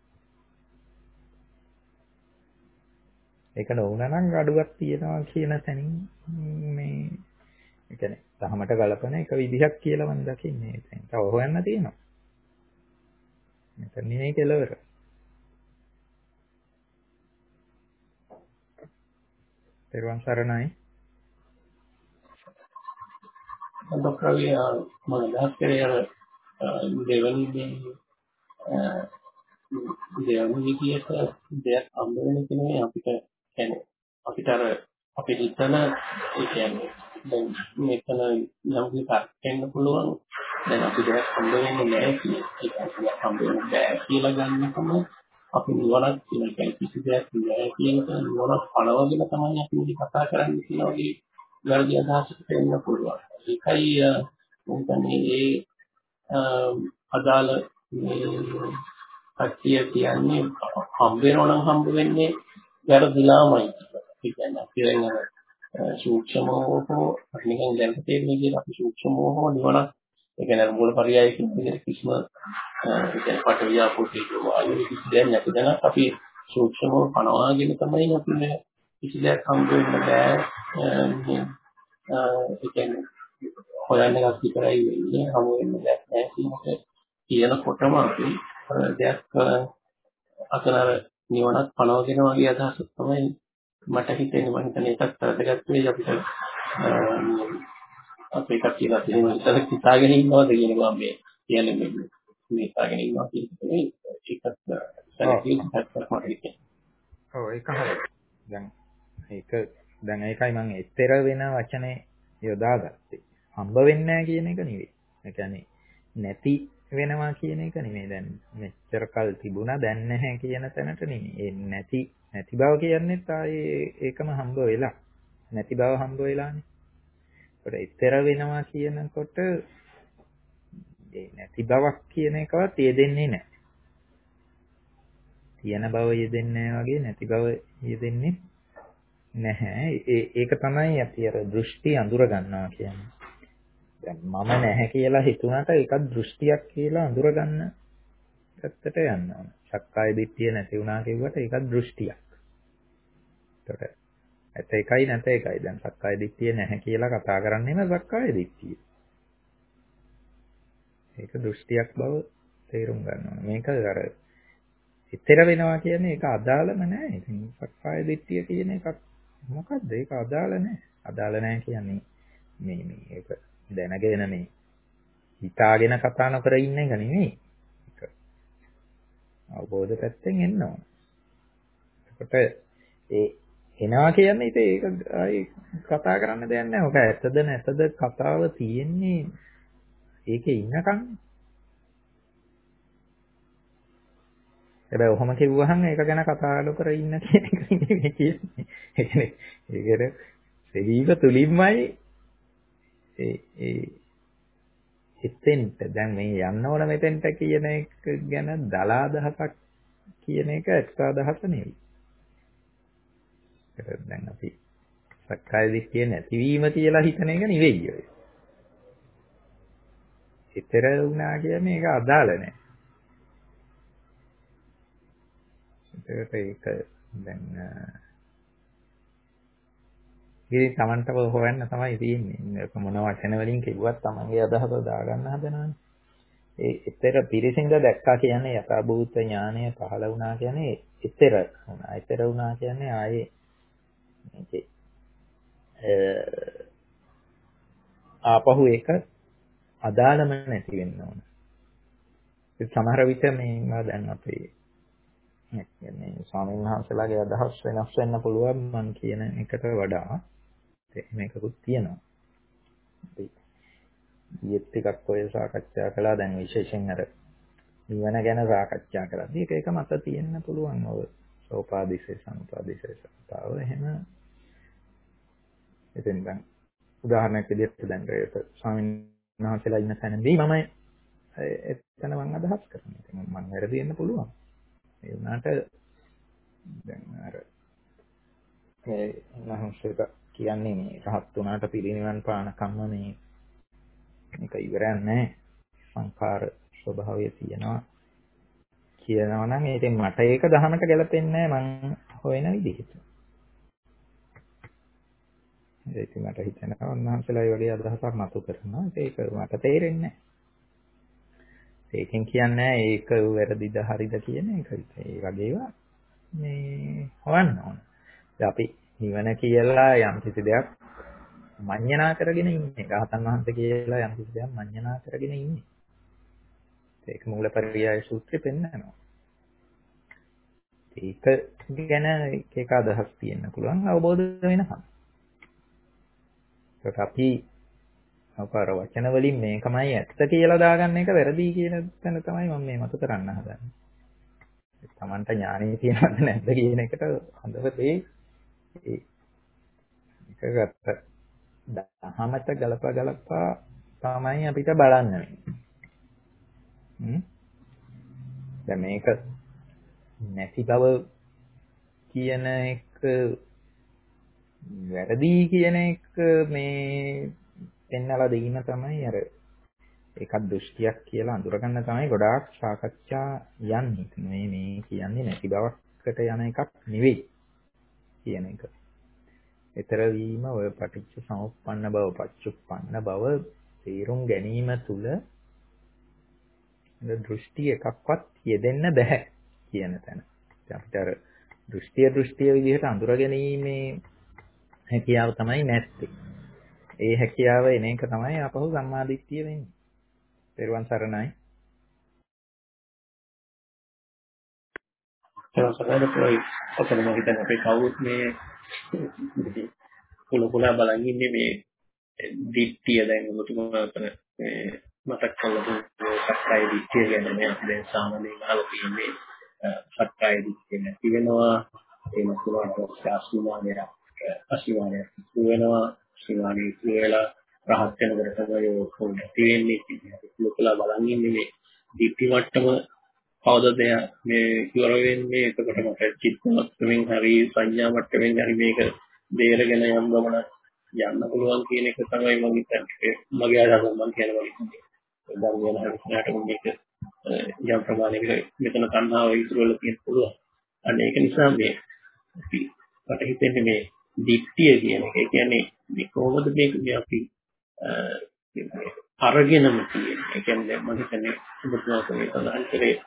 B: ඒක නොවුනා නම් අඩුවක් තියෙනවා කියන තැනින් මේ ඒ කියන්නේ තහමට ගලපන එක විදිහක් කියලා මම දකින්නේ. දැන් තව හොයන්න තියෙනවා. මෙතන නෙමෙයි කෙලවර. පෙරවන් සරණයි.
C: ડોક્ટર මම අදහස් කරේ අර දෙවනි දෙවනි විදියට දෙයක් හම්බ වෙන කෙනේ අපිට කියන්නේ අපිට අර අපි හිතන ඒ කියන්නේ දැන් මෙතන නම් විතරෙන්න පුළුවන් දැන් අපි දෙයක් හම්බ වෙන්නේ නැහැ කියන එක හම්බ වෙන්න බෑ කියලා ගන්නකම අපි නිවනක් කියන එක කිසි දෙයක් නැහැ කියන එක නිවනක් පනවගෙන තමයි අපි මේ කතා කරන්නේ කියන වගේ වැරදි අදහසකට එන්න පුළුවන්. ඒකයි මම කියන්නේ ඒ අදාළ මේ කට්ටිය කියන්නේ හම්බ වෙනවා නම් හම්බ වෙන්නේ වැරදිලාමයි කියලා. ඒ කියන්නේ අපි දැන් සූක්ෂමව හෝ නිකන් දැන් තේරෙන්නේ කියලා අපි සූක්ෂමව හෝ නිවනක් ඒ කියන්නේ මූල පරියාය කියන විදිහට කිසිම ඒ කියන්නේ පටවියා පොටේ වායු කිසි දෙයක් නැති දැන අපි සූක්ෂමව පනවාගෙන තමයි අපි මේ කිසි දෙයක් හම්බ වෙන්න බෑ ඒ කියන්නේ හොයන්න එකක් විතරයි වෙන්නේ හමු වෙන්න දෙයක් නැහැ කියන එක කියනකොටම අපි දෙයක් අතනර නිවනක් පනවගෙන වගේ අදහසක් තමයි මට හිතෙන්නේ. මම හිතන්නේ ඒකත් වැදගත් වෙයි අපිට අපේ කට්ටියලා එහෙම ඉතල හිතාගෙන ඉන්නවද කියන එක මම මේ කියන්නේ මේ මේ හිතාගෙන ඉන්නවා කියන එක නෙවෙයි ඒකත් සැලකිලිමත් මට හිතෙන්නේ.
B: ඔව් ඒක හරියි. දැන් ඒක දැන් ඒකයි මම එතර වෙන වචනේ යොදාගත්තේ. හම්බ වෙන්නේ නැහැ කියන එක නෙවෙයි. ඒ කියන්නේ නැති වෙනවා කියන එක නෙමෙයි. දැන් මෙච්චර කල් තිබුණා දැන් නැහැ කියන තැනට නෙමෙයි. ඒ නැති නැති බව කියන්නේ ආයේ ඒකම හම්බ වෙලා. නැති බව හම්බ වෙලානේ. ඒකට ඊතර වෙනවා කියනකොට ඒ නැති බවක් කියන එකවත් යෙදෙන්නේ නැහැ. තියෙන බව යෙදෙන්නේ නැහැ වගේ නැති බව යෙදෙන්නේ නැහැ. ඒ ඒක තමයි අපි අර දෘෂ්ටි අඳුර ගන්නවා කියන්නේ. දැන් මම නැහැ කියලා හිතුණාට ඒකත් දෘෂ්ටියක් කියලා අඳුර ගන්න පැත්තට යන්න ඕන. සක්කාය දිට්ඨිය නැති වුණා කියුවට ඒකත් දෘෂ්ටියක්. ඒකට ඇත එකයි නැත එකයි. දැන් සක්කාය දිට්ඨිය නැහැ කියලා කතා කරන්නේම සක්කාය දිට්ඨිය. ඒක දෘෂ්ටියක් බව තේරුම් ගන්න ඕන. මේක අර ඉතර වෙනවා කියන්නේ ඒක අදාළම නැහැ. ඉතින් සක්කාය දිට්ඨිය කියන එකක් මොකද්ද? ඒක අදාළ නැහැ. අදාළ නැහැ කියන්නේ මේ මේ ඒක දැනගෙන මේ හිතාගෙන කතා නොකර ඉන්න එක නෙමෙයි. ඒක අවබෝධ පැත්තෙන් එන්න ඕන. ඒකට ඒ එනවා කියන්නේ ඉතින් ඒක ආයි කතා කරන්න දෙයක් නැහැ. ඔක ඇත්තද නැතද කතාව තියෙන්නේ ඒකේ ඉන්නකම්. හැබැයි ඔහොම කිව්වහම ඒක ගැන කතා නොකර ඉන්න කියන එක නෙමෙයි කියන්නේ. ඒ කියන්නේ ඒකට සෙවීම තුලින්මයි ඒ ඒ එතෙන්ට දැන් මේ යන්න ඕන මෙතෙන්ට කියන එක ගැන දලා අදහසක් කියන එක ඇත්ත අදහස නෙවෙයි. ඒක දැන් අපි සක්කාය දිට්ඨිය නැතිවීම කියලා හිතන එක නෙවෙයි ඔය. ඊතර වුණා කියන්නේ ඒක අදාළ නැහැ. ඒකට ඒක දැන් ඉතින් Tamanටව හොයන්න තමයි තියෙන්නේ. ඒක මොන වචන වලින් කිව්වත් Tamanගේ අදහස දාගන්න හදනවානේ. ඒ ඊතර පිරිසිඳ දැක්කා කියන්නේ යථාභූත ඥානය පහළ වුණා කියන්නේ ඊතර වුණා. ඊතර වුණා කියන්නේ ආයේ මේකේ ආපහු ඒක අදාළම නැති වෙන්න ඕන. ඒ සමහර විට මේ දැන් අපේ මේ ස්වාමීන් වහන්සේලාගේ අදහස් වෙනස් වෙන්න පුළුවන් මම කියන එකට වඩා මේකකුත් තියෙනවා. ඊයේ ටිකක් ඔය සාකච්ඡා කළා දැන් විශේෂයෙන් අර නිවන ගැන සාකච්ඡා කරද්දී ඒක එක මත තියෙන්න පුළුවන් ඔය සෝපාදිසේ සම්පාදිසේ සත්තාව එහෙම. ඉතින් දැන් උදාහරණයක් විදිහට දැන් ඒක ස්වාමීන් වහන්සේලා ඉන්න තැනදී මම එතන මම අදහස් කරනවා. ඉතින් මම වැරදි වෙන්න පුළුවන්. ඒ වුණාට දැන් අර මේ මහන්සියක කියන්නේ මේ රහත් වුණාට පිරිනිවන් පානකම්ම මේ මේක ඉවරයක් නැහැ. සංඛාර ස්වභාවය තියෙනවා කියනවා නම් ඉතින් මට ඒක දහමට ගැලපෙන්නේ නැහැ මං හොයන විදිහට. ඒක මට හිතෙනවා උන්වහන්සේලා වගේ අදහසක් මතු කරනවා. ඒක මට තේරෙන්නේ නැහැ. ඒකෙන් කියන්නේ ඒක වැරදිද හරිද කියන එක. ඒ වගේවා මේ හොයන්න ඕන. අපි නිවන කියලා යම් කිසි දෙයක් මඤ්ඤණා කරගෙන ඉන්නේ. රහතන් වහන්සේ කියලා යම් කිසි දෙයක් මඤ්ඤණා කරගෙන ඉන්නේ. ඒක මූලපරියාය සූත්‍රෙ පෙන්නනවා. ඒක ගැන එක එක අදහස් තියෙන්න පුළුවන් අවබෝධ වෙනකම්. ඒක අපි අපර වචන වලින් මේකමයි ඇත්ත කියලා දාගන්න එක වැරදි කියන තැන තමයි මම මේ මත කරන්න හදන්නේ. තමන්ට ඥානෙ තියෙනවද නැද්ද කියන එකට හොඳට ඒ ඒකකට දහමට ගලපා ගලපා තමයි අපිට බලන්න වෙන්නේ. දැන් මේක නැති බව කියන එක වැරදි කියන එක මේ පෙන්නලා දෙන්න තමයි අර ඒකත් දෘෂ්ටියක් කියලා අඳුරගන්න තමයි ගොඩාක් සාකච්ඡා යන්නේ. මේ මේ කියන්නේ නැති බවකට යන එකක් නෙවෙයි කියන එක. ඊතර වීම ඔය පටිච්ච සමුප්පන්න බව, පච්චුප්පන්න බව තේරුම් ගැනීම තුළ දෘෂ්ටි එකක්වත් යෙදෙන්න බෑ කියන තැන. අපිට අර දෘෂ්ටිය දෘෂ්ටිය විදිහට අඳුර ගැනීමේ හැකියාව තමයි නැත්තේ. ඒ හැකියාව එන එක තමයි අපහු සම්මාදිට්ඨිය වෙන්නේ. පෙරවන් සරණයි.
C: ඒක සමහරවිට කොයි ඔතන මම හිතන්නේ අපේ කවුරුත් මේ කුල කුල බලන් ඉන්නේ මේ දිට්ඨිය දැන් ඔබතුමා අතන මේ මතක් කළා සක්කාය දිට්ඨිය ගැන මේ අපි දැන් සාමාන්‍යයෙන් අහලා තියෙන්නේ සක්කාය දිට්ඨිය නැති වෙනවා ඒ මොකක්ද ආශිර්වාදය ආශිර්වාදය වෙනවා ශ්‍රීවාණී කියලා රහත් වෙනකොට තමයි ඔක්කොම නැති වෙන්නේ කුල කුල බලන් ඉන්නේ මේ දිට්ඨි මට්ටම කවදද මේ ඉවර වෙන්නේ එතකොට මට චිත්ත මට්ටමින් හරි සංඥා මට්ටමින් හරි මේක දේරගෙන යම් ගමන යන්න පුළුවන් කියන එක තමයි මම හිතන්නේ මගේ අදහස මම කියනවා වගේ දැන් වෙන හරියට මේක යම් ප්‍රමාණයකට මෙතන තණ්හාව ඉතුරු වෙලා තියෙන්න පුළුවන් අන්න ඒක නිසා මේ අපි මට හිතෙන්නේ මේ දිට්ඨිය කියන එක ඒ කියන්නේ මේ කොහොමද මේක මේ අපි අරගෙනම තියෙන්නේ ඒ කියන්නේ මම හිතන්නේ ඔබතුමාට මේ සඳහන් කරේ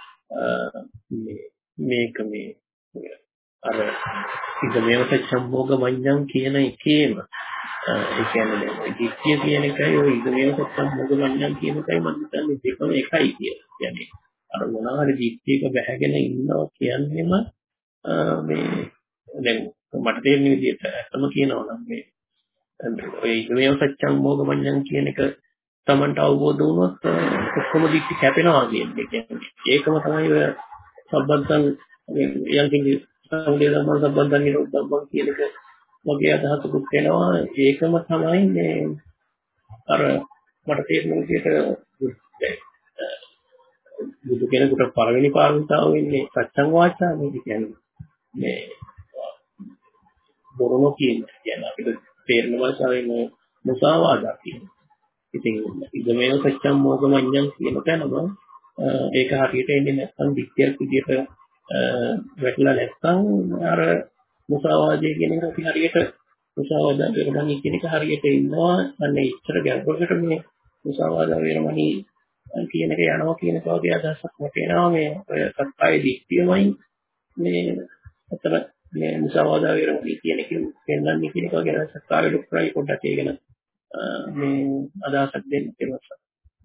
C: මේක මේ අර ඉදමේව සම්භෝග මඤ්ඤං කියන එකේම ඒ කියන්නේ දැන් දිට්ඨිය කියන එකයි ඔය ඉදමේව සම්භෝග මඤ්ඤං කියන එකයි මම හිතන්නේ දෙකම එකයි කියලා. කියන්නේ අර මොනවාරි දිට්ඨියක බැහැගෙන ඉන්නවා කියන්නේම මේ දැන් මට තේරෙන විදිහට අතම කියනවා නම් මේ ඔය ඉදමේව සම්භෝග මඤ්ඤං කියන එක තමන්ට අවබෝධ වුණොත් ඔක්කොම දික්ටි කැපෙනවා කියන්නේ. ඒකම තමයි ඔය සම්බන්ධන් යන්කින් සමුදේ ධර්ම සම්බන්ධන් නිරෝධම් කියන එක වගේ අදහසකුත් වෙනවා. ඒකම තමයි මේ අර මට තේරෙන විදිහට බුදු කෙනෙකුට පළවෙනි පාරමිතාව වෙන්නේ සත්‍යං වාචා මේ කියන්නේ මේ බොරුනෝ කියන්නේ අපිට තේරෙන භාෂාවෙන් මුසාවාදා කියන්නේ. ඉතින් ඉදමේව සත්‍යම් මොගමඤ්ඤං කියන තැනම ඒක හරියට එන්නේ නැත්නම් දික්තියක් විදියට වැටලා නැත්නම් අර මුසාවාදයේ කියන එක අපි හරියට මුසාවාදා වේරමණී කියන එක හරියට ඉන්නවා අන්න ඉච්ඡර ගැඹුරකට මේ මුසාවාදා වේරමණී කියන එක යනවා කියන කවගේ අදහසක් මට එනවා මේ ඔය සත්‍යය දික්තියමයි මේ අතර මේ මුසාවාදා වේරමණී කියන එක පෙන්වන්නේ කියන එක වගේ අදහසක් කාගේ දුක්ඛයි පොඩ්ඩක් ඒකන මේ අදහසක් දෙන්න කියලා.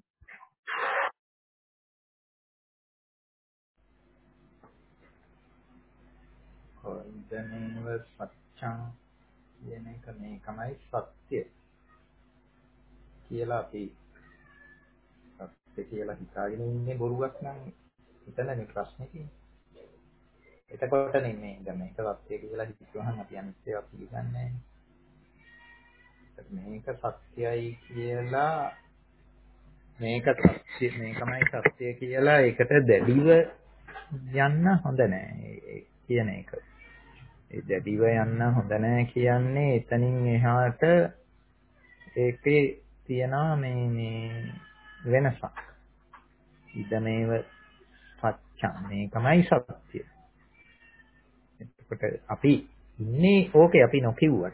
B: කොයිදනේව සත්‍යං කියන එක මේකමයි සත්‍ය කියලා අපි සත්‍ය කියලා හිතාගෙන ඉන්නේ බොරුවක් නම් හිතන්නේ ප්‍රශ්නේ තියෙන්නේ. එතකොට නෙමෙයි දැන් මේක සත්‍ය කියලා හිතුවහම අපි අනිත්‍යව පිළිගන්නේ නැහැ. මේක සත්‍යයි කියලා මේක සත්‍ය මේකමයි සත්‍ය කියලා ඒකට දැඩිව යන්න හොඳ නැහැ. කියන එක. ඒ දැඩිව යන්න හොඳ නැහැ කියන්නේ එතනින් එහාට ඒකේ තියනවා මේ මේ වෙනසක්. ඉදමේව සත්‍යං මේකමයි සත්‍ය. එතකොට අපි ඉන්නේ ඕකේ අපි නොකියුවට.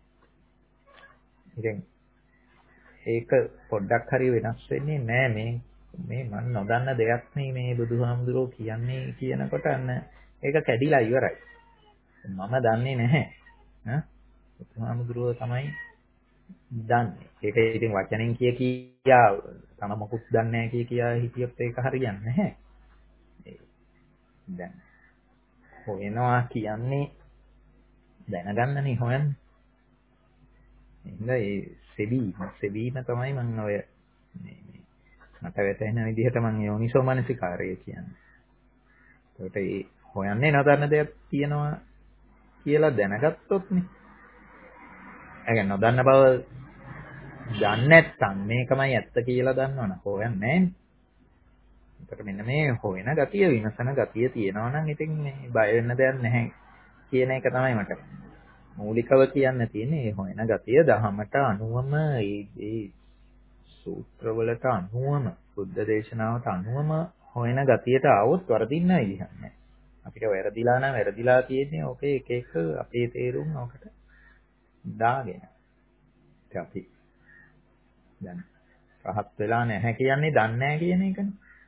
B: ඉතින් ඒක පොඩ්ඩක් හරි වෙනස් වෙන්නේ නැහැ මේ මේ මම නොදන්න දෙයක් නේ මේ බුදුහාමුදුරුවෝ කියන්නේ කියනකොට අන්න ඒක කැඩිලා ඉවරයි. මම දන්නේ නැහැ. ඈ බුදුහාමුදුරුවෝ තමයි දන්නේ. ඒක ඉතින් වචනෙන් කිය කියා තම මොකුත් දන්නේ නැහැ කිය කියා හිතියොත් ඒක හරියන්නේ නැහැ. දැන් හොයනවා කියන්නේ දැනගන්නනේ හොයන්නේ. එහෙනම් ඒ සෙබීම සෙබීම තමයි මම ඔය මේ මේ මට වැටෙන විදිහට මම යෝනිසෝ මනසිකාරය කියන්නේ. ඒකට ඒ හොයන්නේ නොදන්න දෙයක් තියෙනවා කියලා දැනගත්තොත් නේ. ඒ කියන්නේ නොදන්න බව දන්නේ නැත්නම් මේකමයි ඇත්ත කියලා දන්නවනේ හොයන්නේ නැහැ. ඒකට මෙන්න මේ හොයන ගතිය විමසන ගතිය තියෙනවා නම් ඉතින් මේ බය වෙන්න දෙයක් නැහැ කියන එක තමයි මට මූලිකව කියන්න තියෙන්නේ. හොයන ගතිය දහමට අනුවම ඒ ඒ සූත්‍රවලට අනුවම බුද්ධ දේශනාවට අනුවම හොයන ගතියට આવොත් වරදින්න ඉන්නේ. අපිට වැරදිලා නම් වැරදිලා තියෙන්නේ ඕකේ එක එක අපේ තේරුම් ඔකට දාගෙන. ඉතින් අපි දැන් රහත් වෙලා නැහැ කියන්නේ දන්නේ නැහැ කියන එකනේ.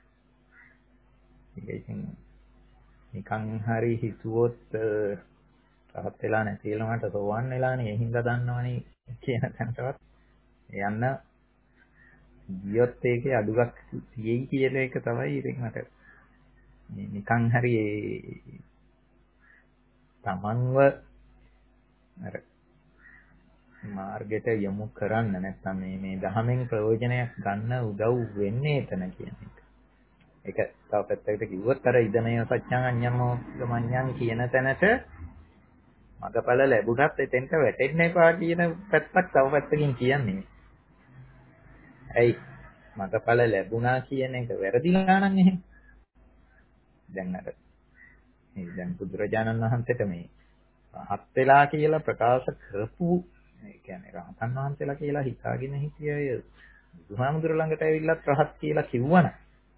B: ඒක ඉතින් නිකන් හරි හිතුවොත් රහත් වෙලා නැති කියලා මට සෝවන් වෙලානේ ඒ හින්දා දන්නවනේ කියන තැනටවත් යන්න ගියොත් ඒකේ අඩුවක් තියෙයි කියන එක තමයි ඉතින් මට මේ නිකන් හරි ඒ තමන්ව අර මාර්ගයට යොමු කරන්න නැත්නම් මේ මේ දහමෙන් ප්‍රයෝජනයක් ගන්න උදව් වෙන්නේ එතන කියන එක. ඒක තව පැත්තකට කිව්වොත් අර ඉදමේ සත්‍යං අඤ්ඤම්මෝ ගමඤ්ඤං කියන තැනට මගපල ලැබුණත් එතෙන්ට වැටෙන්න එපා කියන පැත්තක් තව පැත්තකින් කියන්නේ. ඇයි මගපල ලැබුණා කියන එක වැරදිලා නම් එහෙම. දැන් අර මේ දැන් බුදුරජාණන් වහන්සේට මේ රහත් වෙලා කියලා ප්‍රකාශ කරපු ඒ කියන්නේ රහතන් වහන්සේලා කියලා හිතාගෙන හිටිය අය බුදුහාමුදුර ළඟට ඇවිල්ලත් රහත් කියලා කිව්වනම්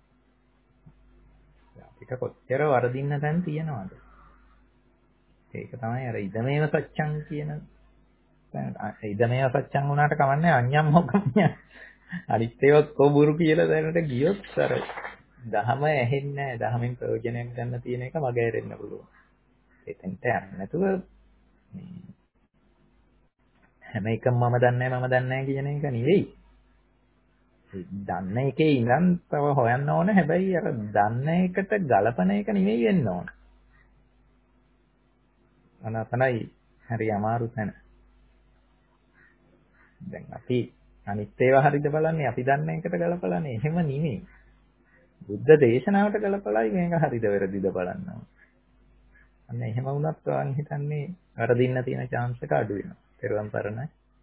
B: අපිට කොච්චර වරදින්න තැන් තියනවද? ඒක තමයි අර ඉදමේව සත්‍යං කියන ඉදමේව සත්‍යං වුණාට කමන්නේ අඤ්ඤම් මොකක්ද? අනිත් ඒවා කොබුරු කියලා දැනට ගියොත් අර දහම ඇහෙන්නේ නැහැ. දහමෙන් ප්‍රයෝජනයක් ගන්න තියෙන එක මග ඇරෙන්න පුළුවන්. එතෙන්ට යන්නේ නැතුව මේ හැම එකම මම දන්නේ මම දන්නේ කියන එක නෙවෙයි. දන්න එකේ ඉඳන් තව හොයන්න ඕන. හැබැයි අර දන්න එකට ගලපන එක නෙවෙයි වෙන්න ඕන. අනතනයි හරි අමාරු තැන. දැන් අපි අනිත් ඒවා හරිද බලන්නේ අපි දන්න එකට ගලපලානේ. එහෙම නෙවෙයි. බුද්ධ දේශනාවට ගලපලායි මේක හරිද වැරදිද බලන්න ඕන. අන්න එහෙම වුණත් වාන් හිතන්නේ වරදින්න තියෙන chance එක අඩු වෙනවා. පෙරවන් පරණයි.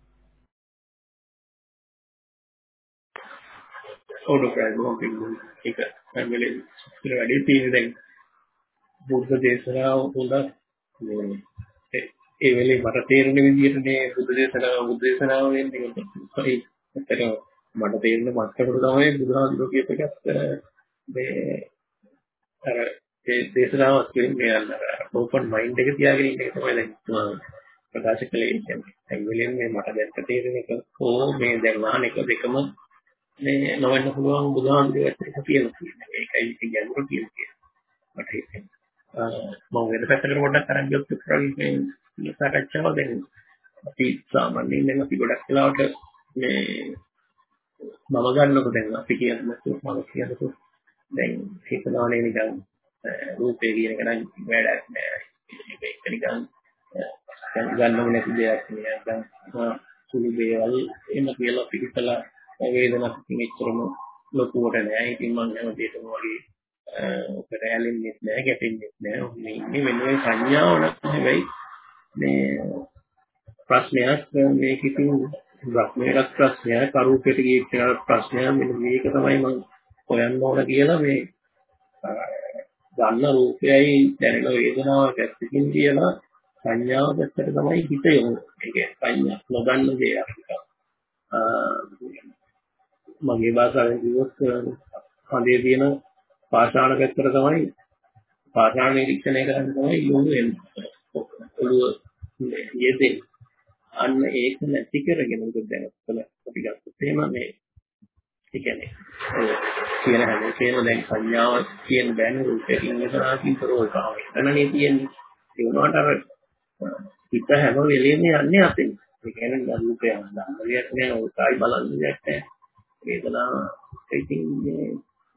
C: ඕඩෝ ප්‍රයිමෝ ඒක හැමලේ ඉතින් වැඩි තියෙන දැන් බුද්ධ දේශනාව උඳ මේ ඒ වෙලේ මට තේරෙන විදිහට මේ බුද්ධ දේශනාව බුද්ධ දේශනාව වෙන්නේ ඒකයි. ඇත්තටම මට තේරෙන මට්ටමට තමයි බුදුහාමුදුරුවෝ කියප එකත් මේ අර ඒ දේශනාවක් කියන්නේ අර ඕපන් මයින්ඩ් එක තියාගෙන ඉන්න එක තමයි දැන් ප්‍රකාශ කළේ කියන්නේ. ඒ වෙලෙන් මේ මට දැක්ක තේරෙන එක ඕ මේ දැන් වහන එක දෙකම මේ නොවෙන්න පුළුවන් බුදුහාමුදුරුවෝ එක තියෙනවා. ඒකයි ඉතින් ගැඹුරු කියන්නේ. මට හිතෙනවා. මම වෙන පැත්තකට පොඩ්ඩක් අරන් ගියොත් ප්‍රශ්නේ මේ සාකච්ඡාව දැන් අපි සාමාන්‍යයෙන් දැන් අපි ගොඩක් වෙලාවට මේ මම ගන්නකො දැන් අපි කියන්නේ මම කියනකො දැන් හිතනවානේ නිකන් රූපේ කියන එක නම් වැඩක් නෑ. ඒක නිකන් ගන්නව නැති දෙයක් නේ. නැත්නම් සුළු දේවල් එන්න කියලා පිළිතලා වේදනාවක් මෙච්චරම ලොකුවට නෑ. ඉතින් මම හැමදේටම වගේ ඔකට ඇලෙන්නේ නැහැ, ගැටෙන්නේ නැහැ. මේ මේ වෙනුවෙන් සංඥාව නම් හැබැයි මේ ප්‍රශ්නයක් මේක ඉතින් බ්‍රහ්මයක ප්‍රශ්නයක්, අරූපයට ගිය ප්‍රශ්නයක්. මෙන්න මේක තමයි මම හොයන්න ඕන කියලා මේ ගන්න රූපයයි දැනෙන වේදනාවක් ඇත්තකින් කියලා සංඥාව පැත්තට තමයි හිත යොමු. ඒ කියන්නේ සංඥා නොගන්න දෙයක්. මගේ භාෂාවෙන් කිව්වොත් හඳේ තියෙන පාෂාණ පැත්තට තමයි පාෂාණ නිරීක්ෂණය කරන්න තමයි යොමු වෙන්නේ. ඔළුව යෙදෙන්නේ. අන්න ඒක නැති කරගෙන මොකද දැන් අපි ගත්තොත් එහෙම මේ ඒ කියන්නේ කියන හැම කෙනෙම දැන් සංඥාව කියන දැන රූපයෙන් විතරකින් කරෝකාව. එතනනේ තියෙන්නේ. ඒ වුණාට අර හිත හැම වෙලෙම යන්නේ අතෙන්. ඒ කියන්නේ රූපය ගන්නලියක් නෑ උසයි බලන්නේ නැහැ. වේදනාව ඉතින් මේ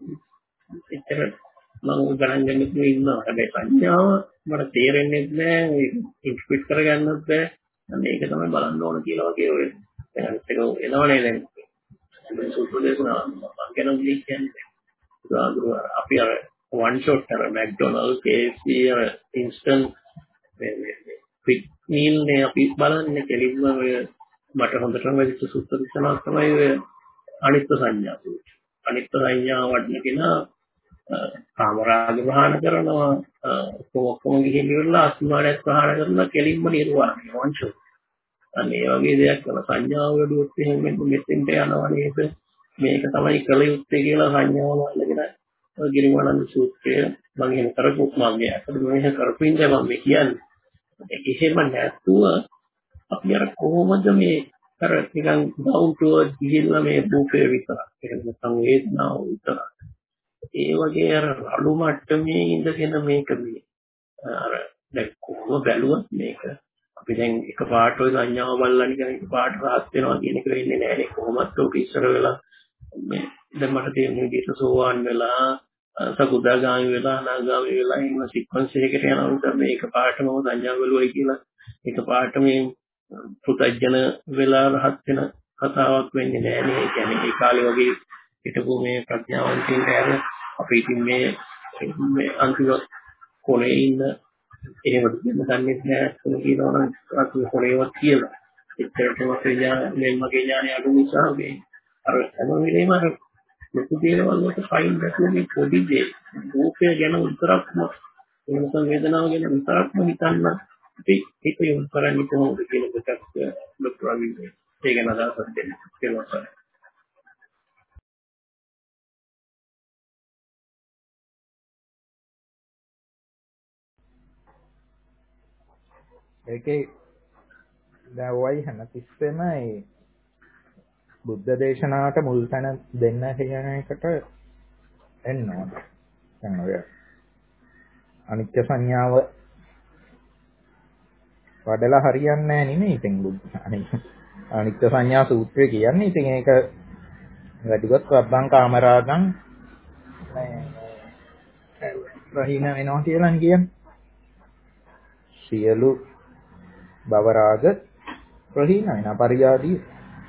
C: එච්චර මම ගණන් ගන්න තුනේ ඉන්නවා. හැබැයි සංඥාව මට තේරෙන්නේ නැහැ. ඉන්ස්පෙක්ට් කරගන්නත් බෑ. මේක තමයි බලන්න ඕන කියලා වගේ ඔය දැන් ඒක එනවනේ දැන් මේ සුප්‍රදේශනා මම කියනවා කියන්නේ අපි අර වන් ෂොට් අර මැක්ඩොනල්ඩ් K F C අර ඉන්ස්ටන්ට් මේ මේ ක්වික් මීල් නේ අපි බලන්නේ කෙලින්ම ඔය මට හොඳටම වෙච්ච සුප්‍රදේශනා තමයි ඔය අනිත්‍ය සංඥා සූත්‍රය. අනිත්‍ය සංඥා වඩනගෙන කාමරාග ප්‍රහාණ කරනවා ඔක්කොම ගිහින් ඉවරලා අස්මානයක් ප්‍රහාණ කරනවා කෙලින්ම නිර්වාණය වන් ෂොට්. අනේ ඒ වගේ දෙයක් කරන සංඥාව වලුත් එහෙම මෙතෙන්ට යනවා නේද මේක තමයි කල යුත්තේ කියලා සංඥාව වලගෙන ඔය ගිරිමානන්ද සූත්‍රය මම එහෙම කරපු මම මේ අතට මෙහෙම කරපින්ද මම මේ කියන්නේ එහෙම නැතුව අපි අර කොහොමද මේ අර නිකන් down to earth ගිහිල්ලා මේ රූපේ විතරක් ඒක නැත්නම් වේදනාව විතරක් ඒ වගේ අර අලු මට්ටමේ ඉඳගෙන මේක මේ අර දැන් කොහොම බැලුවත් මේක අපි දැන් එකපාරට ඔය සංඥාව බලලා නිකන් එකපාරට rahat වෙනවා කියන එක වෙන්නේ නැහැ නේ කොහොමද ඔක ඉස්සර වෙලා මේ දැන් මට තේරෙන විදිහට සෝවාන් වෙලා සකුදාගාමි වෙලා අනාගාමි වෙලා ඉන්න සීක්වන්ස් එකකට යනවා මේ එකපාරටම සංඥා බලුවයි කියලා එකපාරට මේ පුතජන වෙලා rahat වෙන කතාවක් වෙන්නේ නැහැ නේ ඒ කියන්නේ ඒ කාලේ වගේ හිටපු මේ ප්‍රඥාවන්තයින්ට අර අපි ඉතින් මේ මේ අන්තිම කොනේ ඉන්න එහෙම දෙන්න දන්නේ නැහැ කියනවා නම් අපි හොරේවත් කියලා. එච්චරටම ප්‍රඥා මේ මගේ ඥානය අඩු නිසා මේ අර හැම වෙලේම අර ලොකු දේවල් වලට ෆයින් දැක්වෙන්නේ පොඩි දේ. රූපය ගැන විතරක්ම වෙනස වේදනාව ගැන විතරක්ම හිතන්න අපි ඒක යොමු කරන්නේ කොහොමද කියන එකත් ડોક્ટર අවින් ඒක ගැන අදහසක් දෙන්න කියලා.
B: ඒකේ දැන් වයි හැමතිස්සෙම මේ බුද්ධ දේශනාවට මුල් තැන දෙන්න කියන එකට එන්න ඕන. දැන් ඔය අනිත්‍ය සංඥාව වඩලා හරියන්නේ නැහැ නෙමෙයි ඉතින් බුද්ධ අනිත්‍ය සංඥා සූත්‍රය කියන්නේ ඉතින් ඒක වැඩිගත් වබ්බං කාමරාගං රහින වෙනවා කියලා නේ කියන්නේ. සියලු භව රාග ප්‍රහීන වෙන පරියාදී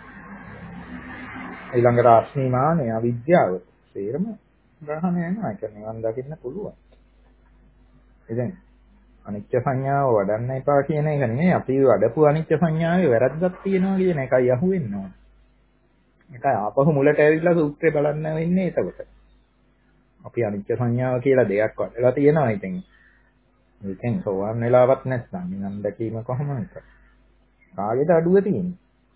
B: ඊළඟට ආස්මිමානය අවිද්‍යාව සේරම ග්‍රහණය වෙනවා ඒක නිවන් දකින්න පුළුවන්. ඉතින් අනිත්‍ය සංඥාව වඩන්න එපා කියන එක නෙමෙයි අපි වඩපු අනිත්‍ය සංඥාවේ වැරද්දක් තියෙනවා කියන එකයි අහුවෙන්න ඕන. ඒකයි ආපහු මුලට ඇවිල්ලා සූත්‍රය බලන්න වෙන්නේ එතකොට. අපි අනිත්‍ය සංඥාව කියලා දෙයක් වඩලා තියෙනවා ඉතින්. මේකෙන් සෝවන් වෙලාවක් නැත්නම් නිවන් දැකීම කොහොමද? කාගෙද අඩුව තියෙන්නේ?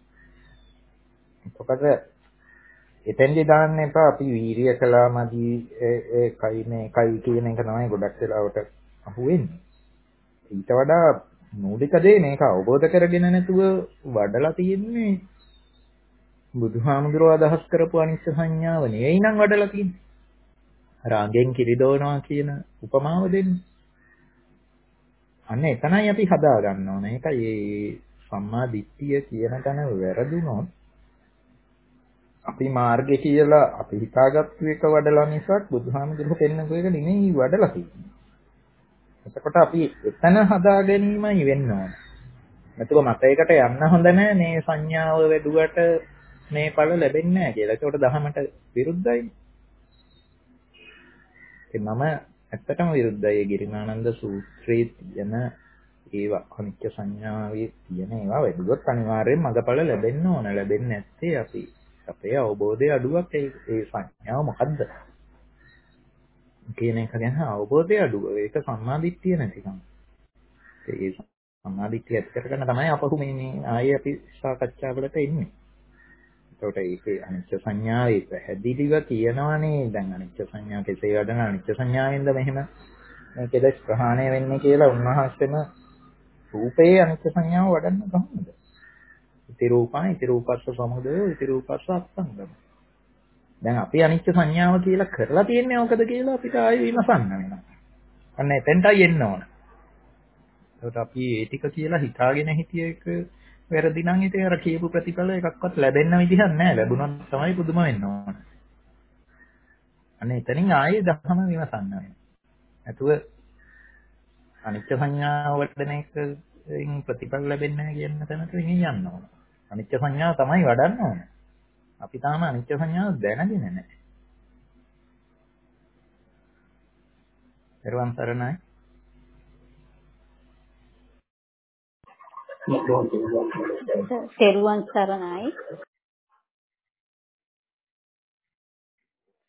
B: එතකොට එතෙන්දි දාන්න එපා අපි වීරිය කළාමදී ඒකයි මේකයි කියන එක තමයි ගොඩක් වෙලාවට අහුවෙන්නේ. ඊට වඩා මූලික දේ මේක අවබෝධ කරගෙන නැතුව වඩලා තියෙන්නේ බුදුහාමුදුරුවෝ අදහස් කරපු අනිත්‍ය සංඥාව නෙවෙයි නම් වඩලා තියෙන්නේ. රාගෙන් කිරිදෝනවා කියන උපමාව දෙන්නේ. අන්න එතනයි අපි හදා ගන්න ඕනේ. ඒකයි මේ සම්මා දිට්ඨිය කියන තැන වැරදුනොත් අපි මාර්ගය කියලා අපි හිතාගත්තු එක වඩලා මිසක් බුදුහාමුදුරුවෝ පෙන්නපු එක නෙමෙයි වඩලා තියෙන්නේ. එතකොට අපි එතන හදා ගැනීමයි වෙන්න ඕන. නැතුව මතයකට යන්න හොඳ නැහැ මේ සංඥාව වැඩුවට මේ ඵල ලැබෙන්නේ නැහැ කියලා. ඒකට දහමට විරුද්ධයි. ඒ මම ඇත්තටම විරුද්ධයි ගිරිමානන්ද සූත්‍රයේ තියෙන ඒවා අනිත්‍ය සංඥාවේ තියෙන ඒවා වැඩුවොත් අනිවාර්යෙන් මගඵල ලැබෙන්න ඕන. ලැබෙන්නේ නැත්තේ අපි අපේ අවබෝධයේ අඩුවක් ඒ ඒ සංඥාව මොකද්ද? කියන එක ගැන අවබෝධය අඩුව. ඒක සම්මාදිට්ඨිය නැතිකම. ඒ සම්මාදිට්ඨිය ඇති කරගන්න තමයි අපහු මේ මේ ආයේ අපි සාකච්ඡාවලට එන්නේ. ඒකට ඒකේ අනිත්‍ය සංඥාවේ පැහැදිලිව කියනවනේ දැන් අනිත්‍ය සංඥා කෙසේ වඩන අනිත්‍ය සංඥාවෙන්ද මෙහෙම මේ කෙලස් ප්‍රහාණය වෙන්නේ කියලා උන්වහන්සේම රූපේ අනිත්‍ය සංඥාව වඩන්න කොහොමද? ඉති රූපං ඉති රූපස්ස සමුදය ඉති රූපස්ස අත්සංගම. දැන් අපි අනිත්‍ය සංඥාව කියලා කරලා තියන්නේ මොකද කියලා අපිට ආයෙ විමසන්න වෙනවා. අන්න එතෙන්ටයි එන්න ඕන. ඒකට අපි ඒ ටික කියලා හිතාගෙන හිටිය එක වැරදි නම් ඉතින් අර කියපු ප්‍රතිඵල එකක්වත් ලැබෙන්න විදිහක් නැහැ. ලැබුණොත් තමයි පුදුම වෙන්න ඕන. අන්න එතනින් ආයෙ දහම විමසන්න වෙනවා. නැතුව අනිත්‍ය සංඥාව වඩන එකෙන් ප්‍රතිඵල ලැබෙන්නේ නැහැ කියන තැනට යන්න ඕන. අනිත්‍ය සංඥාව තමයි වඩන්න ඕන. අපි තාම අනිත්‍ය සංඥාව දැනගෙන නැහැ. පෙරවන් සරණයි.
D: තෙරුවන් සරණයි.